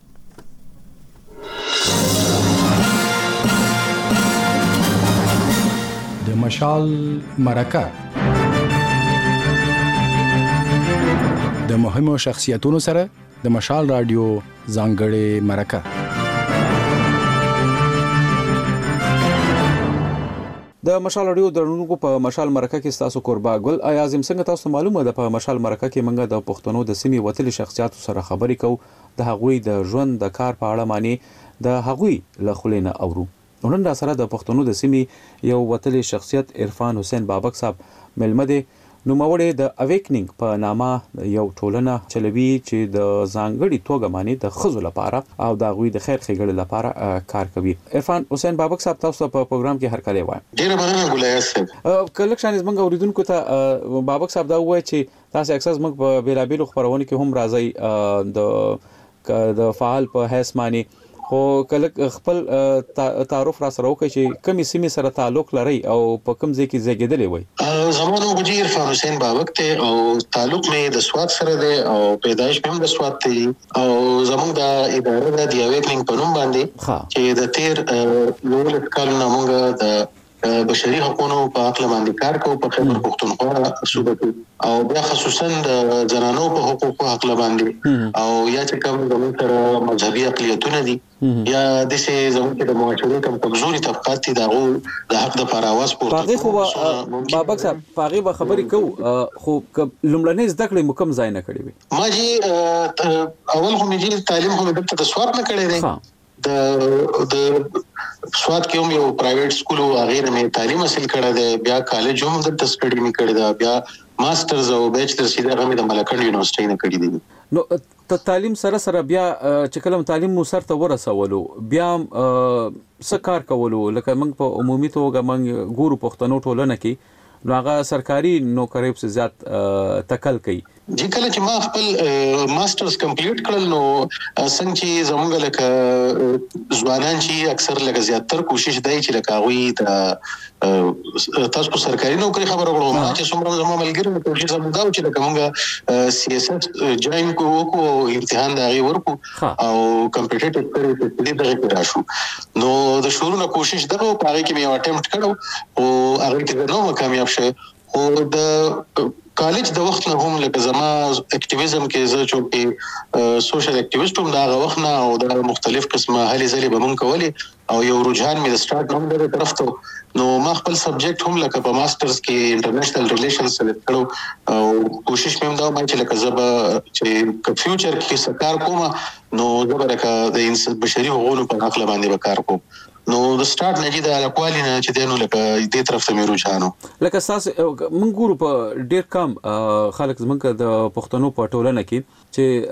د مشال مرکه د مهمو شخصیتونو سره د مشال رادیو ځانګړې مرکه. د مشال رادیو درنونکو په مشال مرکه کې تاسو قربا ګل ایازم څنګه تاسو معلومه ده په مشال مرکه کې منګه د پښتنو د سیمې وتلي شخصیتو سره خبرې کوو. د هغوی د ژوند د کار په اړه معنی د هغوی له خلینه اورو. نن را سره د پښتنو د سیمې یو وتلي شخصیت عرفان حسین بابک صاحب ملمده نو موړې د اویکنینګ په نامه یو ټولنه چلوي چې د ځانګړي توګه معنی د خزو لپاره او د غوي د خیر خېګړې لپاره کار کوي. عرفان حسین بابک صاحب تاسو په پروګرام کې هر کله وایي. ډیره مننه ګولای صاحب. کله چې موږ اوریدونکو ته بابک صاحب دا وایي چې تاسو اکثر موږ په بیلابیلو خبرونه کې هم راځي د فعال په حیث معنی خو کله خپل تعارف را سره وکړي چې کومې سیمې سره تعلق لري او په کوم ځای کې زیږیدلې وي. زمونږ وجیر عرفان حسین بابک ته او تعلق مې د سواد سره دی او پیدایش هم د سواد ته او زمونږ د اداره د اویکنینګ په نوم باندې چې د 13 کالونو موږ د بشري حقوقو په اړه باندې کار کوو په خیبر پښتونخوا صوبه کې او بیا خصوصا د زنانو په حقوقو حق باندې او یا چې کوم زموږ سره مذهبي اقلیتونه دي یا د سه زموږ د معاشري کوم کمزوري طبقات دي دغه د حق د پرواز پورته خو بابک صاحب پاغي به خبرې کوو خو لومړنۍ زده کړې مکم ځای نه کړې وي. ما جی اول خو مې تعلیم هم د سواد نه کړې ده. د سواد کې هم یو پرایویټ سکول او غیر مې تعلیم حاصل کړی دی، بیا کالج هم د تسکړی می کړی دا، بیا ماسترز او بیچلرز سیده غمه د ملکند یونیورسيټي نه کړی دي. نو ته تعلیم سره بیا چې کلم تعلیم مو سره ورسولو بیا سکار کولو، لکه موږ په عمومي توګه موږ ګورو پښتنو ټولنه کې نو هغه سرکاري نوکریو څخه زیات تکل کوي. چې کله چې ما خپل ماسترز کمپلیټ کړل نو څنګه چې زموږ لکه ځوانان چې اکثر لکه زیاتره کوشش دی چې لکه غوي تاسو سرکاري نوکری خبره وکړو، ما چې څومره زموږ ملګری کوشش زموږ دا چې لکه موږ CSS جوائن کوو امتحان دا غي ورکو او کمپټیټیو پریکټ دې دغه راشو. نو د شروع کوشش دغه په هغه کې مې اټمپټ کړو او هغه کې نو کامیاب شوم. او د کالج د وخت نه هم لکه زما اکټیویزم کې زه چې سوشل اکټیویسټ هم دا وخت نه او د مختلف قسمه هلي ځلې به مونږ کولې او یو رجحان مې د سٹارټ هم د طرف ته نو ما خپل سبجیکټ هم لکه په ماسترز کې انټرنیشنل ریلیشنز سلیکټ کړو او کوشش مې هم دا چې لکه زبا چې فیوچر کې سکار کوم نو زبر لکه د بشري حقوقو په حق باندې وکړ کوم. نو د سٹارټ نه چې د اکوالی نه چې دینو لکه دې طرف ته مې رجحانو لکه اساس موږ ګورو په ډیر کم خلک زمونږ د پښتنو په ټولنه کې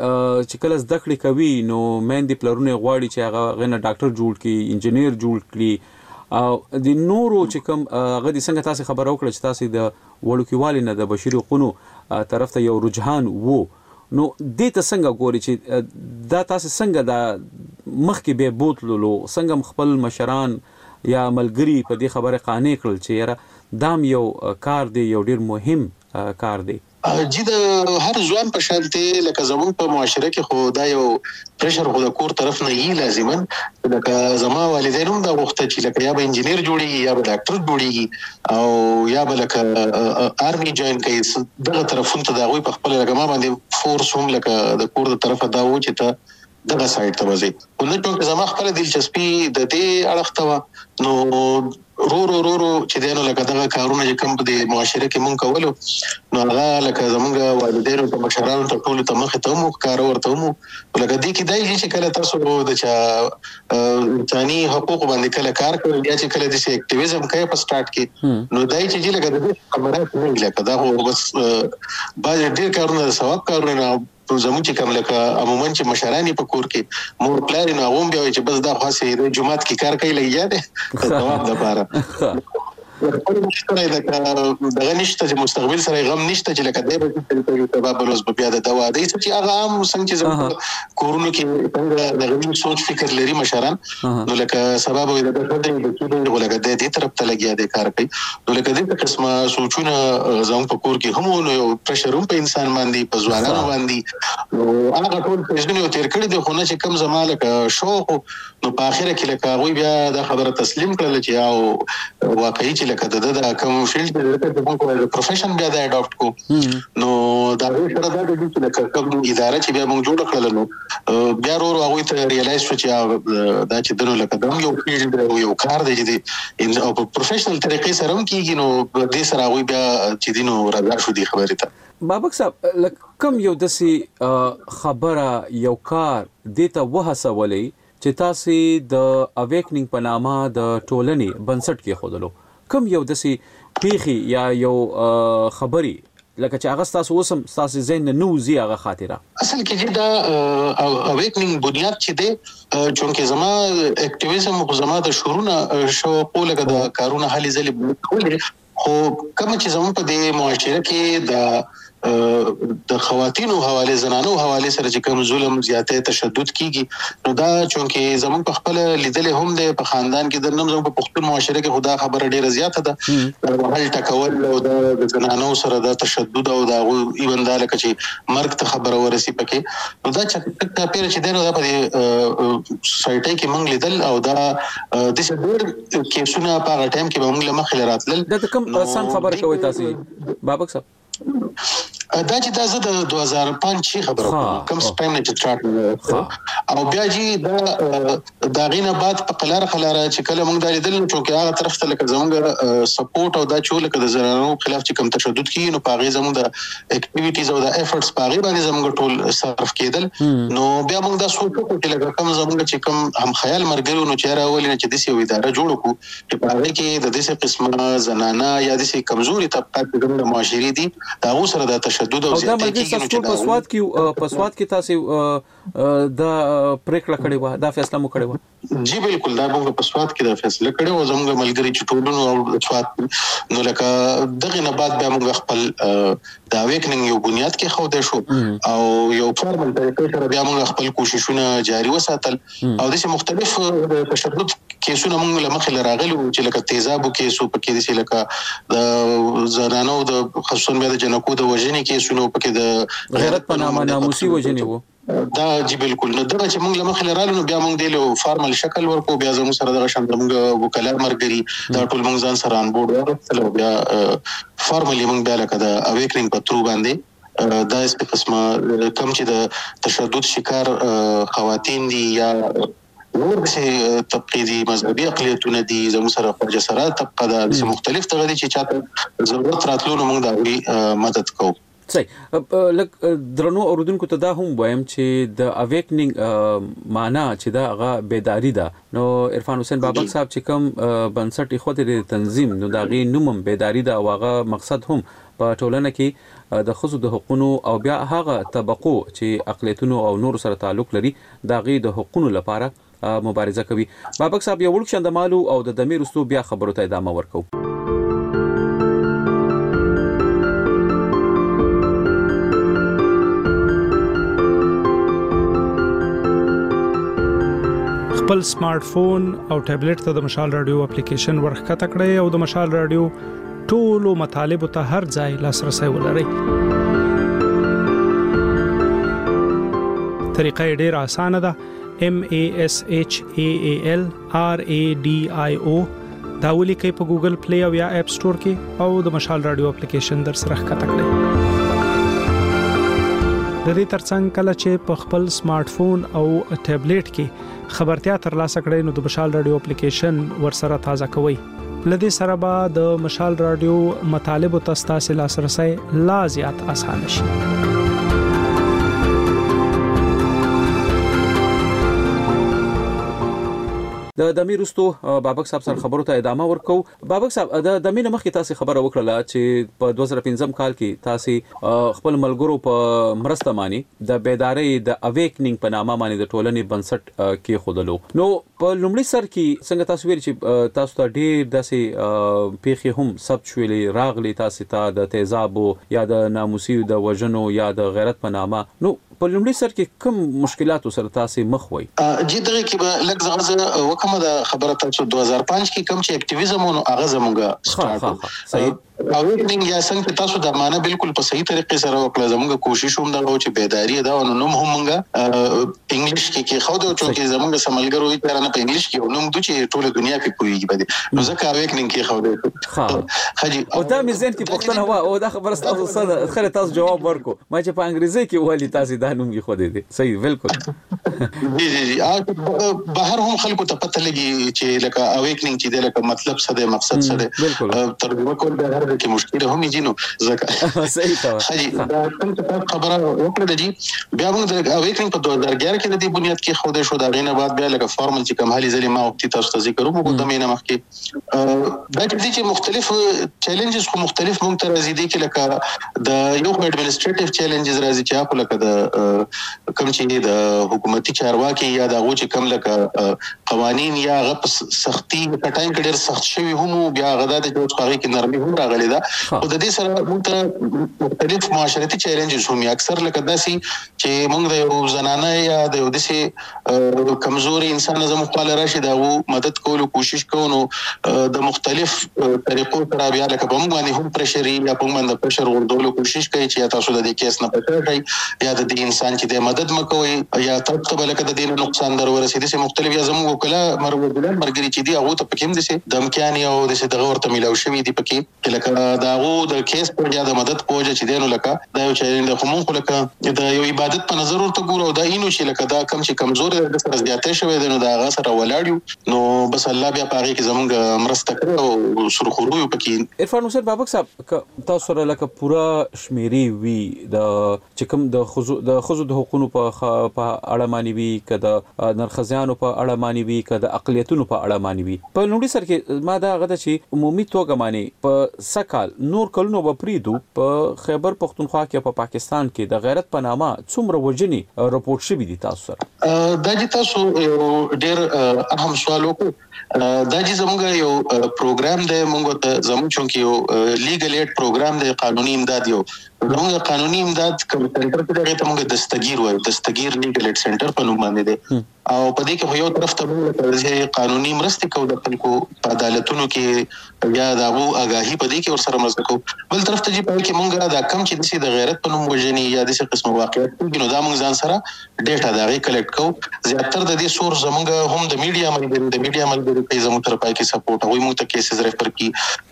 چې کله زده کړې کوي نو مېندې پلرونه غواړي چې هغه غنه ډاکټر جوړ کړي، انجینیر جوړ کړي او د نورو چې کوم هغه د څنګه تاسو خبر اوکړه چې تاسو د وړوکیوالي نه د بشري حقوقو طرف ته یو رجحان وو، نو دې ته څنګه ګوري چې دا تاسو څنګه دا مخکې به بوتلو څنګه خپل مشران یا ملګری په دې خبره قانع کړل چې یاره دام یو کار دی، یو ډیر مهم کار دی؟ جی د هر ځوان په شانته لکه زموږ په معاشره کې خو دا یو پرشر خو د کور طرف نه یی لازما لکه زما والدین هم دا وخت چې لکه یا به انجینیر جوړي یا به ډاکټر جوړي او یا به لکه آرمي جوائن کوي دغه طرفونه ته دا غوي په خپل لکه ما باندې فورس هم لکه د کور طرفه دا و چې ته دغه سایت ته وځي. نو ټول زما خپل دلچسپي د دې اړخ ته نو رو چې دینو لکه دغه کارونه چې کوم په معاشره کې مونږ کولو نو هغه لکه زمونږ والدینو په مشرانو ته ټول ته مخ ته مو کار ورته مو لکه دې کې دای چې کله تاسو د چا انساني حقوق باندې کله کار کوي یا چې کله د اکټیویزم کوي په سٹارټ کې نو دای چې لکه د خبرات نه لکه دا هو بس باز ډیر کارونه ثواب کارونه زموږ چې کوم لکه عموما چې مشرانی په کور کې مور پلار نه غوم بیا چې بس دا خاصه د جمعات کې کار کوي لګیا دي ثواب د پاره نشته دغه نشته چې مستقبل سره غم نشته چې لکه دې په سبب بلوز په بیا د دوا دی چې هغه هم څنګه چې زموږ کورونو کې څنګه د غوښتنې سوچ فکر لري مشران نو لکه سبب وي د دې ولګه دې طرف ته لګیا دي کار کوي نو لکه دې قسمه سوچونه زموږ په کور کې هم نو پرشر هم په انسان باندې په ځوانانو باندې نو هغه ټول پېژنې تیر کړی دي خو نه چې کم زماله لکه شوق نو په اخره کې لکه غوي بیا د خبره تسلیم کړل چې او واقعي لکه د کوم فیلډ د موږ پروفیشن بیا د اډاپټ کو نو دا سره دا د دې لکه کوم اداره چې بیا موږ جوړ کړل نو بیا ورو هغه ته ریلایز شو چې دا چې دنو لکه دا یو فیلډ یو کار دی چې او په پروفیشنل طریقې سره هم کیږي نو د سره هغه بیا چې دینو راځي شو دی خبره ته بابک صاحب کم یو دسي خبره یو کار دیته وهڅولې چې تاسو د اویکنینګ په نامه د ټولنې بنسټ کې خودلو کوم یو دسي پیخي یا یو خبري لکه چې هغه تاسو وسم تاسو زین نو زی هغه خاطره اصل کې دا اویکنینګ بنیاد چې دی چونکه زما اکټیویزم خو زما د شروع شوق لکه د کارونه حالي ځلې کولې خو کوم چې زموږ په دې معاشره کې د خواتینو حواله زنانو حواله سره چې کوم ظلم زیاته تشدد کیږي نو دا چونکه زمون په خپل لیدل هم د په خاندان کې د نوم زمون په پښتون معاشره کې خدا خبره ډیره زیاته ده وهل ټکول او د زنانو سره د تشدد او د ایوان دا لکه چې مرګ ته خبره ورسي پکې نو دا چې پیر چې دنه دا په سوسایټي کې مونږ لیدل او دا د څه ډیر کیسونه په هغه ټایم کې مونږ له مخې راتلل دا کوم آسان خبره کوي تاسو بابک صاحب دا چې دا زه د 2005 شي خبره کوم سپایم نه چټراټ او بیا چې دا غینه بعد په قلار چې کله موږ د لیدل چې هغه طرف ته لکه زموږ سپورټ او دا چې لکه د زنانو خلاف چې کوم تشدد کیږي نو په هغه زموږ د اکټیویټیز او د افورټس په هغه باندې زموږ ټول صرف کېدل نو بیا موږ دا سوچ وکړو چې لکه کوم زموږ چې کوم هم خیال مرګرو نو چې راولي نه چې د سیو اداره جوړ کو چې په هغه کې د دې قسمه زنانه یا د سي کمزوري طبقات د معاشري دي دا سره د تشدد او زیاتې کیږي نو په سواد کې تاسو د پریکړه کړې و دا فیصله مو کړې و جی بالکل دا موږ په سواد کې دا فیصله کړې و زموږ ملګری چې ټولونو او سواد نو لکه دغه نه بعد بیا موږ خپل دا ویکننګ یو بنیاد کې خو د شو او یو فارمل طریقې سره بیا موږ خپل کوششونه جاری وساتل او د مختلف تشدد کیسونه موږ له مخې راغلو چې لکه تیزابو کیسو په کې د لکه د زنانو د خصوصا بیا د جنکو د وژنې کیسونو په کې د غیرت په نامه ناموسي وژنې وو دا جی بالکل نو دا چې موږ لمخ لرالو نو بیا موږ د فارمل شکل ورکو بیا زموږ سره د شان موږ وکلا مرګري دا ټول موږ ځان سره ان بورډ ورسلو بیا فارملی موږ بیا لکه د اویکنینګ په ترو باندې دا اس قسمه کم چې د تشدد شکار خواتین دي یا نور به طبقه دي مذهبي اقلیتونه دي زموږ سره په جسارت طبقه د مختلف تغذیه چې چاته ضرورت راتلو نو موږ دا مدد کوو صحیح لک درنو اوردونکو ته دا هم وایم چې د اویکنینګ معنا چې دا هغه بیداری ده نو عرفان حسین بابک صاحب چې کوم بنسټ خو د تنظیم نو دا غي نوم بیداری ده او هغه مقصد هم په ټولنه کې د خصوص د حقوقو او بیا هغه طبقو چې اقلیتونو او نور سره تعلق لري دا غي د حقوقو لپاره مبارزه کوي بابک صاحب یو ورک شندمالو او د دمیرستو بیا خبرو ته ادامه ورکو خپل سمارټ فون او ټابلیټ ته د مشال رادیو اپلیکیشن ورخکته کړئ او د مشال رادیو ټولو مطالب ته هر ځای لاسرسي ولرئ. طریقه ډیره اسانه ده. MASHAALRADIO دا ولیکئ په ګوګل پلی او یا اپ سٹور کې او د مشال رادیو اپلیکیشن در سره ښکته کړئ. د دې ترڅنګ کله چې په خپل سمارټ فون او ټابلیټ کې خبرتیا ترلاسه کړئ نو د مشال رادیو اپلیکیشن ورسره تازه کوئ. لدې سره به د مشال رادیو مطالب او تاسو لاسرسي لا زیات اسانه شي. د دمیرستو بابک صاحب سره خبرو ته ادامه ورکو. بابک صاحب د دمینه مخکې تاسو خبره وکړه چې په 2015 کال کې تاسو خپل ملګرو په مرسته مانی د بیداری د اویکنینګ په نامه باندې د ټولنې بنسټ کې خودلو. نو په لومړي سر کې څنګه تاسو ویل چې تاسو ته ډیر داسې پیخي هم سب شویلې راغلي تاسو ته د تیزابو یا د ناموسي د وژنو یا د غیرت په نامه. نو په لومړي سر کې کوم مشکلات سره تاسو مخ وای؟ جی دغه کې به لږ زغزه وکم د خبره تاسو 2005 کې کوم چې اکټیویزم او هغه زموږه سٹارټ صحیح اویکنینګ یا څنګه تاسو د معنا بالکل په صحیح طریقې سره وکړه. زموږه کوشش هم دا و چې بیداری دا نو هم موږ انګلیش کې خو دا چې زموږه سملګرو وي تر نه په انګلیش کې نو موږ چې ټوله دنیا کې کویږي بده نو ځکه اویکنینګ کې خو دا خجی او دا مزن کې پښتنه هوا او دا خبره تاسو سره خره تاسو جواب ورکو ما چې په انګریزي کې ولې تاسو دا نوم کې خو دې صحیح بالکل جی بهر هم خلکو ته پته لګي چې لکه اویکنینګ چې د لکه مطلب څه دی مقصد څه دی ترجمه کول به هر کې مشکل هم نه جنو ځکه صحیح تا حاجی دا څنګه خبره وکړه دي بیا موږ د اویکنینګ په 2011 کې د دې بنیاد کې خوده شو دا غینه بعد بیا لکه فارمل چې کوم حالي ځلې ما وخت تاسو ته ذکر وکړو د مینه مخکې دا چې مختلف چیلنجز خو مختلف موږ ته راځي دي کې لکه د یو اډمنستریټیو چیلنجز راځي چې اپ لکه د کوم چې د حکومتي چارواکي یا د غوچ کم لکه قوانين یا غپ سختي په ټایم کې ډېر سخت شوی هم بیا غدا د جوړ خاري کې نرمي هم راغلي دا او د دې سره موږ ته مختلف معاشرتي چیلنجز هم اکثر لکه داسي چې موږ د یو زنانه یا د یو داسي کمزوري انسان زموږ خپل راشي دا مدد کولو کوشش کوو د مختلف طریقو سره بیا لکه په موږ باندې هم پرشر یا په موږ باندې پرشر ورډولو کوشش کوي چې تاسو د دې کیس نه پټه شئ یا د دې انسان چې د مدد مکوئ یا تاسو بل کده دین نقصان در ورسېدي چې مختلف یا زموږ وکلا مرګري چې دی هغه ته پکې هم دي دمکیان او د دغه ورته ملاو شوی دی پکې لکه لکه داغو د کیس په یا د مدد پوجا چې دینو لکه دا یو چې د خمون خو لکه د یو عبادت په نظر ورته ګورو دا اینو چې لکه دا کم چې کمزور د سره زیاتې شوی دی نو دا هغه سره ولاړیو نو بس الله بیا پاره کې زمونږ مرسته کوي او سرخورو پکې. عرفان حسین بابک صاحب تاسو سره لکه پورا شمیري وی د چې کوم د خزو د حقوقو په اړه مانی وی کده نرخزیانو په اړه مانی وی کده اقلیتونو په اړه مانی وی په لومړي سر کې ما دا غته چې عمومي توګه مانی په سکال نور کلونو بپریدو په خیبر پختونخوا کې په پاکستان کې د غیرت په نامه څومره وجني راپورټ شوی دي تاسو سره؟ دا چې تاسو ډېر اهم سوال وکړو دا چې زموږ یو پروګرام دی موږ ته زموږ چونکی یو لیګل ایډ پروګرام دی قانوني امداد یو موږ قانوني امداد کوم سنټر کې دغه ته موږ دستګیر لیګل ایډ سنټر په نوم باندې دی او په دې کې یو طرف ته موږ قانوني مرستې کوو د خلکو په عدالتونو کې یا دغه آگاهي په دې کې ورسره مرسته کوو بل طرف ته چې په کې موږ دا کم چې د غیرت په نوم وژني یا د څه قسم واقعیت نو دا موږ ځان سره ډیټا دا کلیکټ کوو زیاتره د دې سورس زموږ هم د میډیا ملګري په زموږ طرف کې سپورټ وي موږ ته کیسز ریفر کی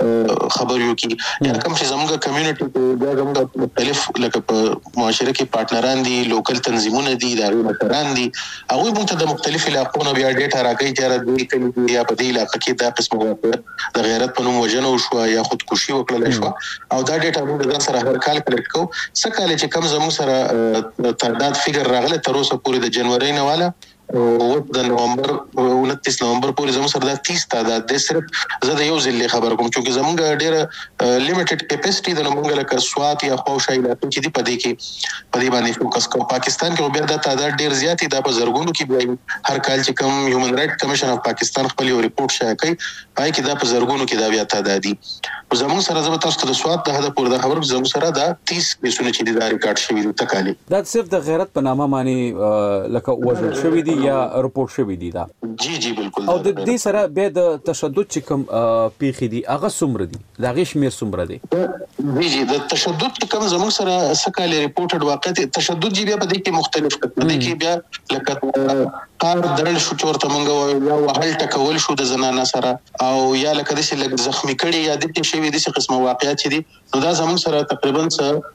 خبر یو کی یا کوم چې زموږ کمیونټي کې دا زموږ مختلف لکه په معاشره کې پارټنران دي لوکل تنظیمونه دي دا مشران دي هغه موږ ته د مختلف علاقو بیا ډیټا راکړي چې راځي کلی یا په دې علاقې کې دا قسم واقعیت د غیرت په نوم وژنه شو یا خودکشي وکړل شو او دا ډیټا موږ ځان سره هر کال کلیکټ کوو څه کال چې کم زموږ سره تعداد فګر راغله تر اوسه پورې د جنوري نه والا او د نومبر 29 نومبر پورې زموږ سره د 30 تعداد د صرف زه د یو ځل خبر کوم چې زموږ ډېر لیمیټډ کیپاسټي د موږ لکه سوات یا خوشا علاقې چې دی پدې کې پدې باندې فوکس کوو پاکستان کې بیا د تعداد ډېر زیات دی په زرګونو کې بیا هر کال چې کوم هیومن رائټ کمیشن اف پاکستان خپل یو ریپورت شایع کوي پای کې دا په زرګونو کې دا بیا تعداد دي زموږ سره زه تاسو ته د سوات د هدا پور د خبر زموږ سره دا 30 کیسونه چې دا ریکارډ شوی دی تکالي دا صرف د غیرت په نامه باندې لکه وژل شوی دی یا رپورټ شوی دی دا جی بالکل او د دې سره به د تشدد چې کوم پیخي دي هغه څومره دي دا غي شمیر څومره دي جی د تشدد چې کوم زموږ سره سکاله ریپورټډ واقعیت تشدد جی بیا په دې کې مختلف کتنه کې بیا لکه قار درل شو چورته مونږ یا وهل ټکول شو د زنانه سره او یا لکه د لږ زخمی کړي یا د دې شوی د قسمه واقعیت دي نو دا زموږ سره تقریبا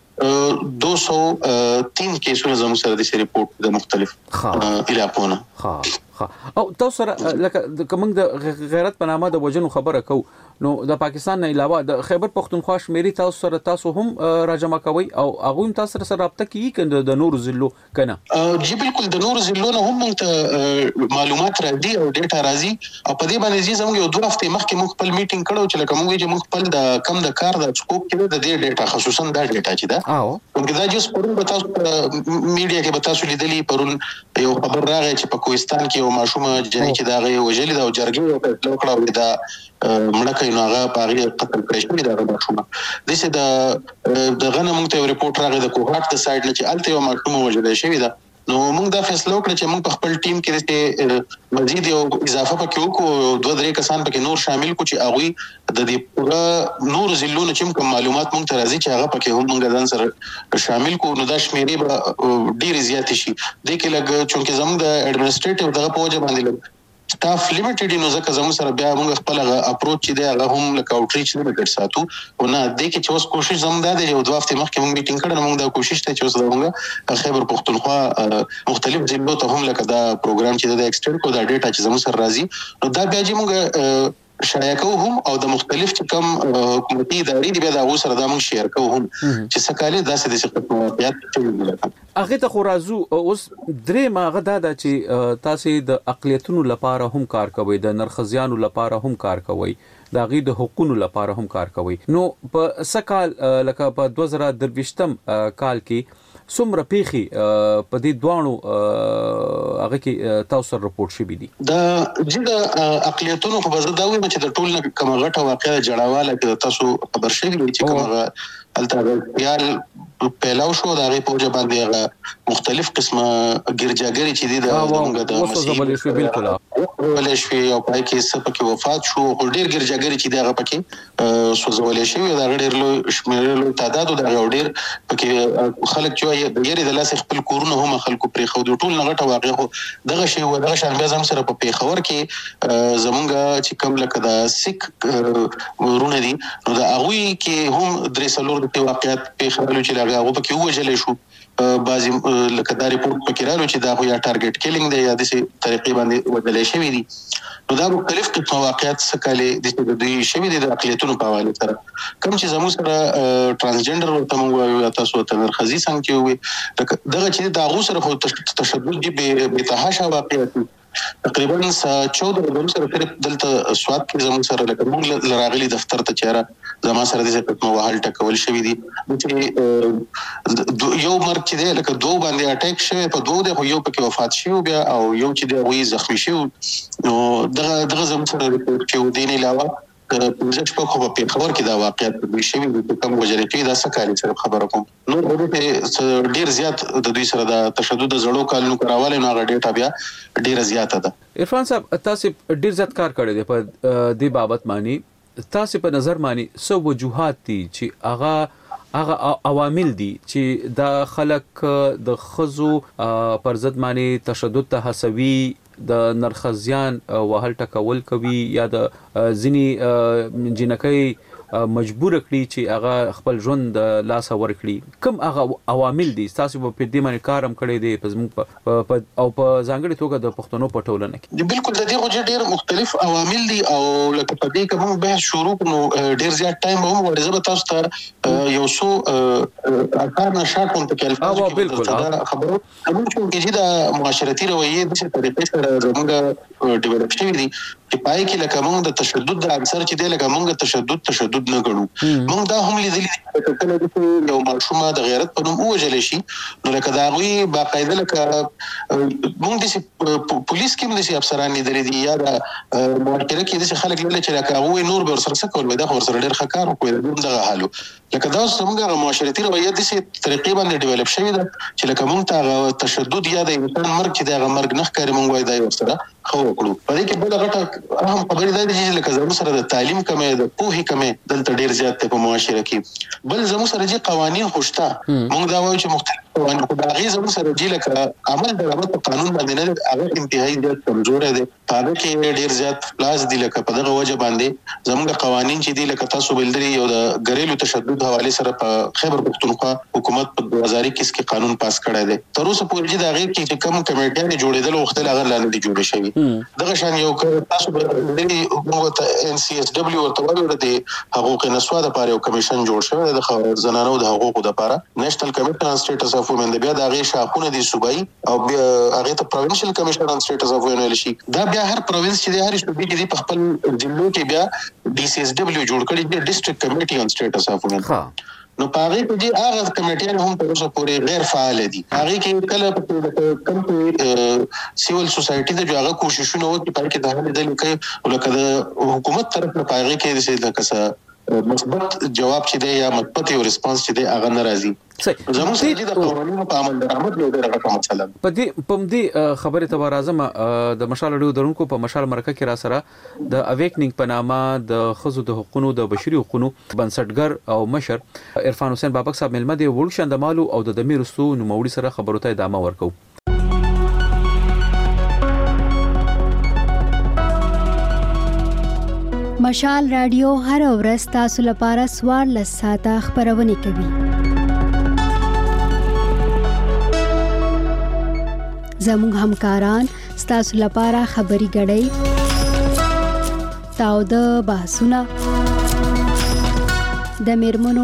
203 کیسونه زموږ سره د ریپورت د مختلف علاقو نه او تاسو سره لکه کوم د غیرت په نامه د وجنو خبره کو نو د پاکستان نه علاوه د خیبر پختونخوا شمیري تاسو سره تاسو هم راجمع کوي او هغه هم تاسو سره رابطه کوي کنه د نور ضلعو کنه جی بالکل د نور ضلعو نه هم معلومات راځي او ډیټا راځي او په دې باندې زموږ یو 2 هفته مخکې موږ خپل میټینګ کړو چې لکه موږ چې موږ خپل د کم د کار د سکوپ کې د دې ډیټا خصوصا دا ډیټا چې دا څنګه دا جس پرون به تاسو میډیا کې به تاسو لیدلی پرون یو خبر راغی چې په کوهستان کې یو ماشوم جنې چې دا غي وجلی دا جرګي وکړه دا مړکې نو هغه پاره قتل کړی شو دا ماشوم د څه د غنمو ته ریپورت راغی د کوهات د سایډ نه چې الته یو ماشوم وجلی شوی دا نو موږ دا فیصله وکړه چې موږ په خپل ټیم کې د مزید یو اضافه پکې وکړو 2-3 کسان پکې نور شامل کو چې هغه د دې پورا نور ضلعونو چې کوم معلومات موږ ته راځي چې هغه پکې هم موږ ځان سره شامل کو نو دا شمیرې به ډیر زیات شي د کې لګ چونکه زموږ د اډمنسټریټیو دغه پوجا باندې لګ سټاف لیمیټډ نو ځکه زموږ سره بیا موږ خپل اپروچ چې دی هغه هم لکه اوټریچ نه کړ ساتو او نه د کې چې اوس کوشش زموږ د یو 2 هفته مخکې موږ میټینګ کړو موږ دا کوشش ته چې اوس زموږ خیبر پختونخوا مختلف ضلعو ته هم لکه دا پروګرام چې د ایکسټند کو دا ډیټا چې زموږ سره راځي نو دا بیا چې موږ شایع کوو هم او د مختلف چې کوم حکومتي ادارې دی بیا دا سره دا موږ شیر کوو هم چې سکاله داسې د څه واقعیت ته هغه ته خو راځو اوس درې ماغه دا چې تاسو د اقلیتونو لپاره هم کار کوي د نرخزیانو لپاره هم کار کوي د غي د حقوقو لپاره هم کار کوي نو په سکال لکه په 2023م کال کې څومره پیخي په دې دوانو هغه کې تاسو رپورټ شوی دي دا چې اقلیتونو خو به دا وایي چې د ټول کومه غټه واقعه جړاواله کې تاسو خبر شوی چې کومه التغیال پیلاو شو د هغه په وجه باندې هغه مختلف قسمه ګرجاګری چې دي د موږ د وسوځول شو بالکل ولې شو او پای کې سپکه وفات شو ډیر ګرجاګری چې دغه پکې سوځول شي دا ډیر لوی شمیرلو تعداد د ډیر پکې خلک چې ډیر د لاس خپل کورونه هم خلکو پرې خو د ټول نغټه واقع خو دغه شی و دغه شان بیا زم سره په پیښور کې زمونږ چې کوم لکه د سیک ورونه دي نو دا هغه کې هم درې سلور د واقعیت پیښورلو چې هغه پکې وجلې شو بعضی لکه دا ریپورت پکې راغلی چې دا خو یا ټارګټ کیلینګ دی یا د سي طریقې باندې وجلې شوی دي نو دا مختلف قسم واقعیت سکاله د دوی شوی دي د اقلیتونو په حواله سره کوم چې زموږ سره ترانسجندر ورته موږ یو تاسو ته نرخزي څنګه کې وي دغه چې دا غو سره تشدد دي به تحاشا واقعیت تقریبا 14 ورځې سره دلته سواد کې زموږ سره لکه موږ لراغلي دفتر ته چیرې زما سره د څه وحال ټکول شوی دي چې یو مرګ چې دی لکه دوه باندې اٹیک شوی په دوه د یو پکې وفات شوی بیا او یو چې دی وی زخمی شوی نو دغه زموږ سره ریپورت کې دین علاوه پولیس په خو په خبر کې دا واقعیت د شوی د کوم وجرې کې دا سکاري سره خبره کوم نو ورته ډیر زیات د دوی سره د تشدد زړو کالونو کراواله نو غړې ټا بیا ډیر زیات ده عرفان صاحب تاسو ډیر زیات کار کړی دی په دې بابت معنی تاسو په نظر معنی سو وجوهات دي چې هغه عوامل دي چې د خلک د خزو پر ضد معنی تشدد ته هڅوي د نرخزیان وهل ټکول کوي یا د ځینی جنکۍ مجبور کړي چې هغه خپل ژوند د لاس ورکړي کوم هغه عوامل دي تاسو په دې باندې کارم کړی دی په او په ځانګړي توګه د پښتنو په ټولنه کې بالکل د دې خو ډېر مختلف عوامل دي او لکه په دې کوم به شروع نو ډېر زیات ټایم هم ورزه تاسو ته یو څو اکار نشاط هم په کې بالکل خبرو همون چې د معاشرتي رویه د طریقې سره زموږ ډیولپ شوی دي چې پای کې لکه موږ د تشدد د عنصر چې دی لکه موږ تشدد نه ګڼو موږ دا هم لیدلي چې کله د یو ماشومه د غیرت په نوم وجل شي نو لکه دا غوي باقاعده لکه موږ د پولیس کې د افسران لیدلي دي یا د مارکره کې د خلک لیدل چې لکه هغه نور به سره سکول وي دا خو سره ډېر خکار کوي دغه حالو لکه دا څنګه معاشرتي رویه د طریقې باندې ډیولپ شوی ده چې لکه موږ ته تشدد یا د انسان مرګ چې دا مرګ نه ښکاري موږ وای دا یو سره خو وکړو په دې کې بل غټه اهم خبرې ده چې لکه زموږ سره د تعلیم کمې د پوهې کمې دلته ډیر زیات په معاشره کې بل زموږ سره چې قوانين خوشته موږ دا وایو چې مختلف قوانين خو دا غي زموږ سره چې لکه عمل د رابطه قانون باندې نه هغه انتهایی زیات کمزور دی هغه کې ډیر زیات لاس دی لکه په دغه وجه باندې زموږ قوانين چې دی لکه تاسو بلدري یو د غریلو تشدد حواله سره په خیبر پختونخوا حکومت په 2021 کې قانون پاس کړی دی تر اوسه پورې چې دا غي کې کوم کمیټه جوړېدل وخت لا غیر لاندې جوړې شوی دغه شان یو تاسو بلدري موږ ته NCSW ورته وایو د حقوق نسوا لپاره یو کمیشن جوړ شوی د زنانو د حقوقو لپاره نېشنل کمیټه ان سټیټس اف وومن د بیا د غي شاخونه دي صوبایي او بیا هغه ته پروینشل کمیشن ان سټیټس اف وومن شي دا بیا هر پروینس چې د هر صوبې کې په خپل ضلعو کې بیا DCSW جوړ کړي د ډیسټریکټ کمیټي ان سټیټس اف وومن نو پاره کې چې هغه کمیټیان هم تر اوسه پورې غیر فعال دي هغه کې کله کم سیول سوسایټي د هغه کوششونه وکړي په کې د هغه د لیکي ولکه د حکومت طرف نه پاره کې د کسه مثبت جواب چې دی یا مثبت یو ریسپانس چې دی هغه ناراضي زموږ سره د قوانینو په عمل درآمد یو ډېر غټه مسله په دې خبره ته راځم د مشال اړیو درونکو په مشال مرکه کې را سره د اویکنینګ په نامه د خزو د حقوقو د بشري حقوقو بنسټګر او مشر عرفان حسین بابک صاحب ملمه دی ورښند مالو او د دمیرستو نوموړي سره خبرو ته ادامه ورکو مشال رادیو هر ورځ تاسو لپاره سوار لساته خبرونه کوي زموږ همکاران تاسو لپاره خبري غړي تاو د بحثونه د میرمنو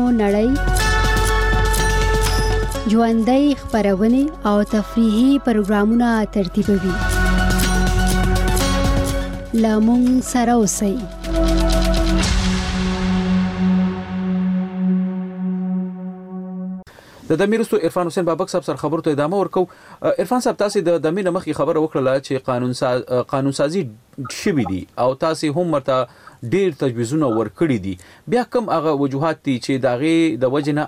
نړۍ ژوندۍ خبرونه او تفریحي پروګرامونه ترتیبوي لامون سره اوسئ د دمیرستو عرفان حسین بابک صاحب سره خبرو ته ادامه ورکو. عرفان صاحب تاسو د دمیر مخکې خبره وکړه چې قانون سازي شوی دي او تاسو هم مرته ډیر تجویزونه ورکړي دي، بیا کوم هغه وجوهات دي چې داغه د وجنه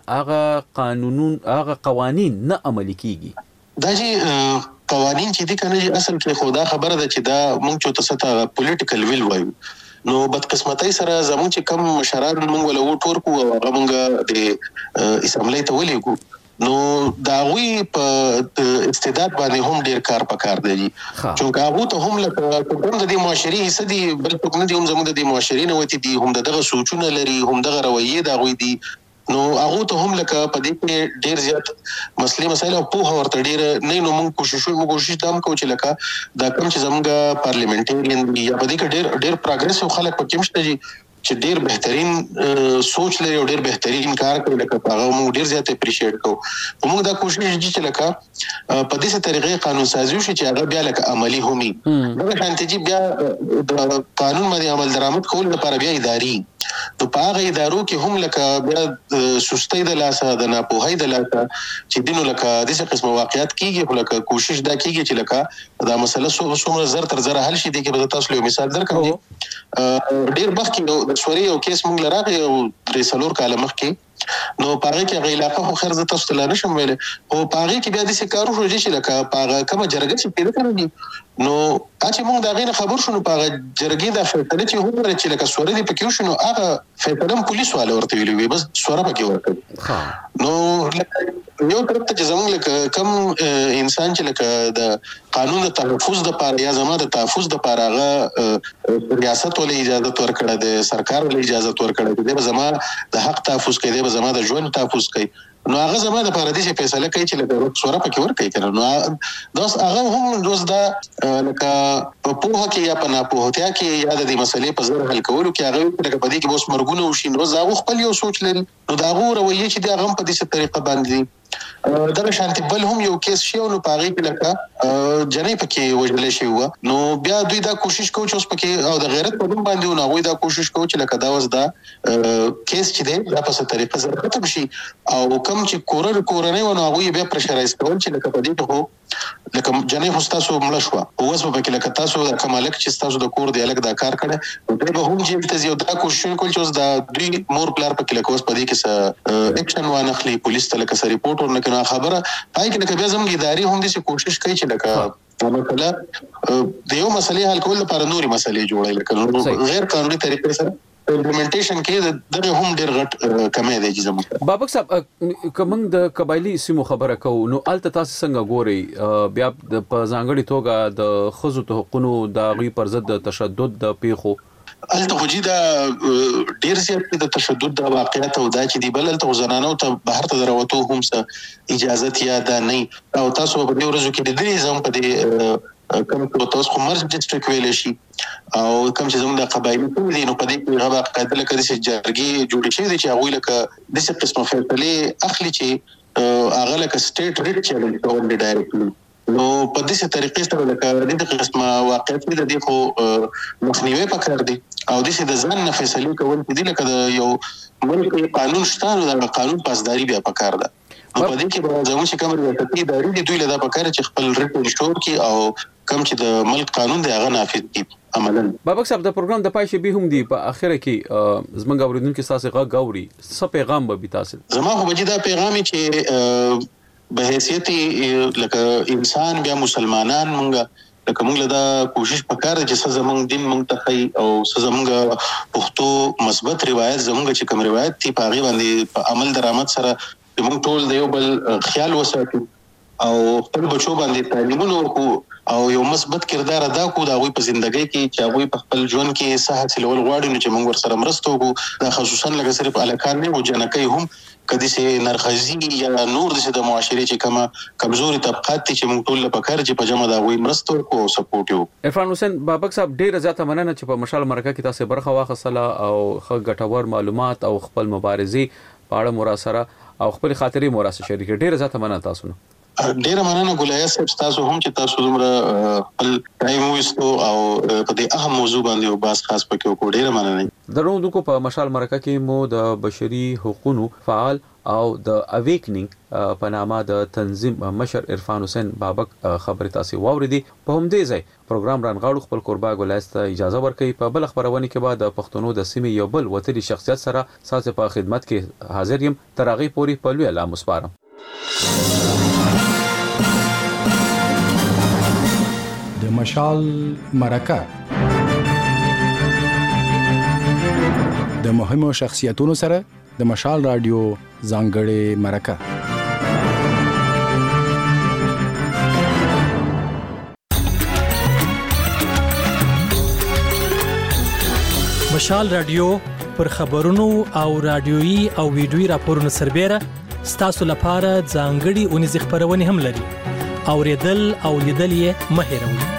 هغه قوانین نه عملي کیږي؟ دا چې قوانین چې دي کنه اصل کې خدا خبره ده چې دا مونږ چې تاسو ته پولیټیکل ویل وایو، نو بدقسمتۍ سره زموږ چې کم مشران مونږ ولا ووټ ورکو او هغه مونږ د اسمبلی ته ولېګو، نو دا غوي په استعداد باندې هم ډیر کار پکار دی چې هغه ته هم لکه کوم د دې معاشري حصہ دي بل څوک نه دي، هم زموږ د دې معاشري نه وتی دي، هم دغه سوچونه لري، هم دغه رویه دا غوي دي، نو هغه ته هم لکه په دې کې ډیر زیات مسلې مسایل او په ورته ډیر نه، نو موږ کوشش دام کوو چې لکه دا کوم چې زموږ پارلیمنټریان یا په دې کې ډیر پروګرس خلک پکې مشته چې ډیر بهترین سوچ لري او ډیر بهترین کار کوي، لکه هغه موږ ډیر زیات اپریشیټ کوو. موږ دا کوشش کوي چې لکه په دې طریقې قانون سازي شي چې هغه بیا لکه عملی همي دا شانتي بیا د قانون باندې عمل درآمد کول لپاره بیا اداري، نو په هغه ادارو کې هم لکه بیا سستۍ د لاسه د ناپوهۍ د لاسه چې دینو لکه د څه قسم واقعیت کیږي، لکه کوشش دا کیږي چې لکه دا مسله څومره زر تر زر حل شي. دي کې به تاسو له مثال درکړم ډیر مخکې د سوري او کیس مونږ لراغه او درې څلور کاله مخکې، نو پاره کې غي علاقه خو خیر ز تاسو ته نشم ویل، او پاره کې بیا د سکارو شو چې لکه پاره کوم جرګه چې پیدا کړی، نو چې موږ دا غي خبر شونو پاره جرګې د فیصله چې هم چې لکه سوري دی پکې شنو هغه فیصله پولیس والے ورته ویلي بس سوره پکې ورته، نو یو طرف ته چې زموږ لکه کم انسان چې لکه د قانون د تحفظ د پاره یا زموږ د تحفظ د پاره هغه ریاست ولې اجازه ورکړه، د سرکار ولې اجازه ورکړه، د زموږ د حق تحفظ کوي، د زموږ د ژوند تحفظ کوي، نو هغه زموږ د پاره دې فیصله کوي چې لکه سوره پکې ورکړي کړه، نو دوس هغه هم دوس دا لکه په پوهه کې یا په ناپوهتیا کې یا د دې مسلې په زر حل کولو کې هغه لکه په دې کې اوس مرګونه وشي، نو زاغه خپل یو سوچ لري، نو دا غو رویه چې دا غم په دې طریقه باندې دغه شانتي بل هم یو کیس شی او پاغي کې لکه جنې پکې وجل شي و، نو بیا دوی دا کوشش کوي چې اوس پکې او د غیرت په نوم باندې نو غوي دا کوشش کوي چې لکه دا وس دا کیس چې دی دا په څه طریقه سره ختم شي، او کم چې کورنۍ ونه غوي بیا پرشرایز کول چې لکه په دې ته لکه جنې هوستاسو مړ شو او اوس په کې لکه تاسو د کمالک چې تاسو د کور دی الګ دا کار کړي، دوی به هم چې تاسو یو دا کوشش کول چې اوس دا دوی مور پلار پکې لکه اوس په دې کې څه اکشن وانخلي پولیس ته لکه ریپورت ورنکړه خبره پای کې لکه بیا زموږ اداري هم دې کوشش کوي چې لکه مثلا د یو مسلې حل کول لپاره نوري مسلې جوړي، لکه غیر قانوني طریقې سره امپلیمنټیشن کې دغه هم ډېر غټ کمی دی چې زموږ. بابک صاحب کوم د قبایلی سیمو خبره کوو، نو الته تاسو څنګه ګوري بیا په ځانګړي توګه د خزو ته حقوقو د غي پر ضد تشدد د پیخو الته خو دا ډیر زیات د تشدد د واقعیت او دا چې دی بل ته زنانو ته بهر ته دروته هم څه اجازه یا دا نه، او تاسو په دې ورځو کې د دې زم په دې کوم تاسو خو مرز ډیسټریکټ ویل شي او کوم چې زموږ د قبایلی ټول دي، نو په دې کې هغه قاعده لکه د جرګي جوړ شي چې هغه لکه د څه قسمه فیصله اخلي چې هغه لکه سټیټ ریټ چیلنج کول دي ډایرکټلی، نو په دې طریقې سره لکه د قسمه واقعیت د دې خو مخنیوي پکار دي او د څه د ځان نه فیصله کول دي، لکه د یو ملک قانون شته د قانون پاسداري بیا پکار ده، نو په دې کې به زموږ چې کوم ریاستي ادارې دي دوی له دا پکاره چې خپل ریټ انشور کی او کم چې د ملک قانون دی هغه نافذ کړي عملاً. بابک صاحب د پروګرام د پای شبي هم دی په اخره کې زمونږ اوریدونکو تاسو غا غوري څه پیغام به تاسو زما خو بجې دا پیغام چې به حیثیت لکه انسان بیا مسلمانان مونږ لکه موږ له دا کوشش وکړ چې څه زمونږ دین مونږ ته خي او څه زمونږ پښتو مثبت روایت زمونږ چې کوم روایت تی پاغي باندې په عمل درآمد سره موږ ټول د یو بل خیال وساتو او خپل بچو باندې تعلیمونه ورکو او یو مثبت کردار ادا کو دا غوي په ژوندۍ کې چې غوي په خپل ژوند کې صحت لول غواړي نو چې موږ ور سره مرسته وکړو، دا خصوصا لکه صرف الکان نه او جنکې هم کدي سي نرخزي یا نور د معاشري چې کومه کمزوري طبقات چې موږ ټول په کار چې په جمع دا غوي مرسته وکړو او سپورټ وکړو. عرفان حسین بابک صاحب ډیر زیاته مننه چې په مشال مرکه کې تاسو برخه واخصله او خو ګټور معلومات او خپل مبارزي په اړه مراسره او خپل خاطري مراسه شریک ډیر زیاته مننه تاسو. ډیره مننه ګولیا صاحب تاسو هم چې تاسو زموږ خپل ټایم وستو او په دې اهم موضوع باندې او باس خاص پکې وکړو. ډیره مننه. درنوونکو په مشال مرکه کې مو د بشري حقوقو فعال او د اویکنینګ په نامه د تنظیم مشر عرفان حسین بابک خبرې تاسو واوریدي. په همدې ځای پروګرام رانغاړو خپل قربا ګولایست اجازه ورکړي. په بل خبرونه کې بعد د پښتنو د سیمې یو بل وتلی شخصیت سره ساسه په خدمت کې حاضر یم. ترغی پوری په لوی الله مسپارم. د مشال مرکه د مهمو شخصیتونو سره د مشال رادیو ځانګړې مرکه. مشال رادیو پر خبرونو او رادیويي او ویډیويي راپورونو سربېره ستاسو لپاره ځانګړي اونیز خبرونه هم لري. اوریدل او لیدل یې مه هېروئ.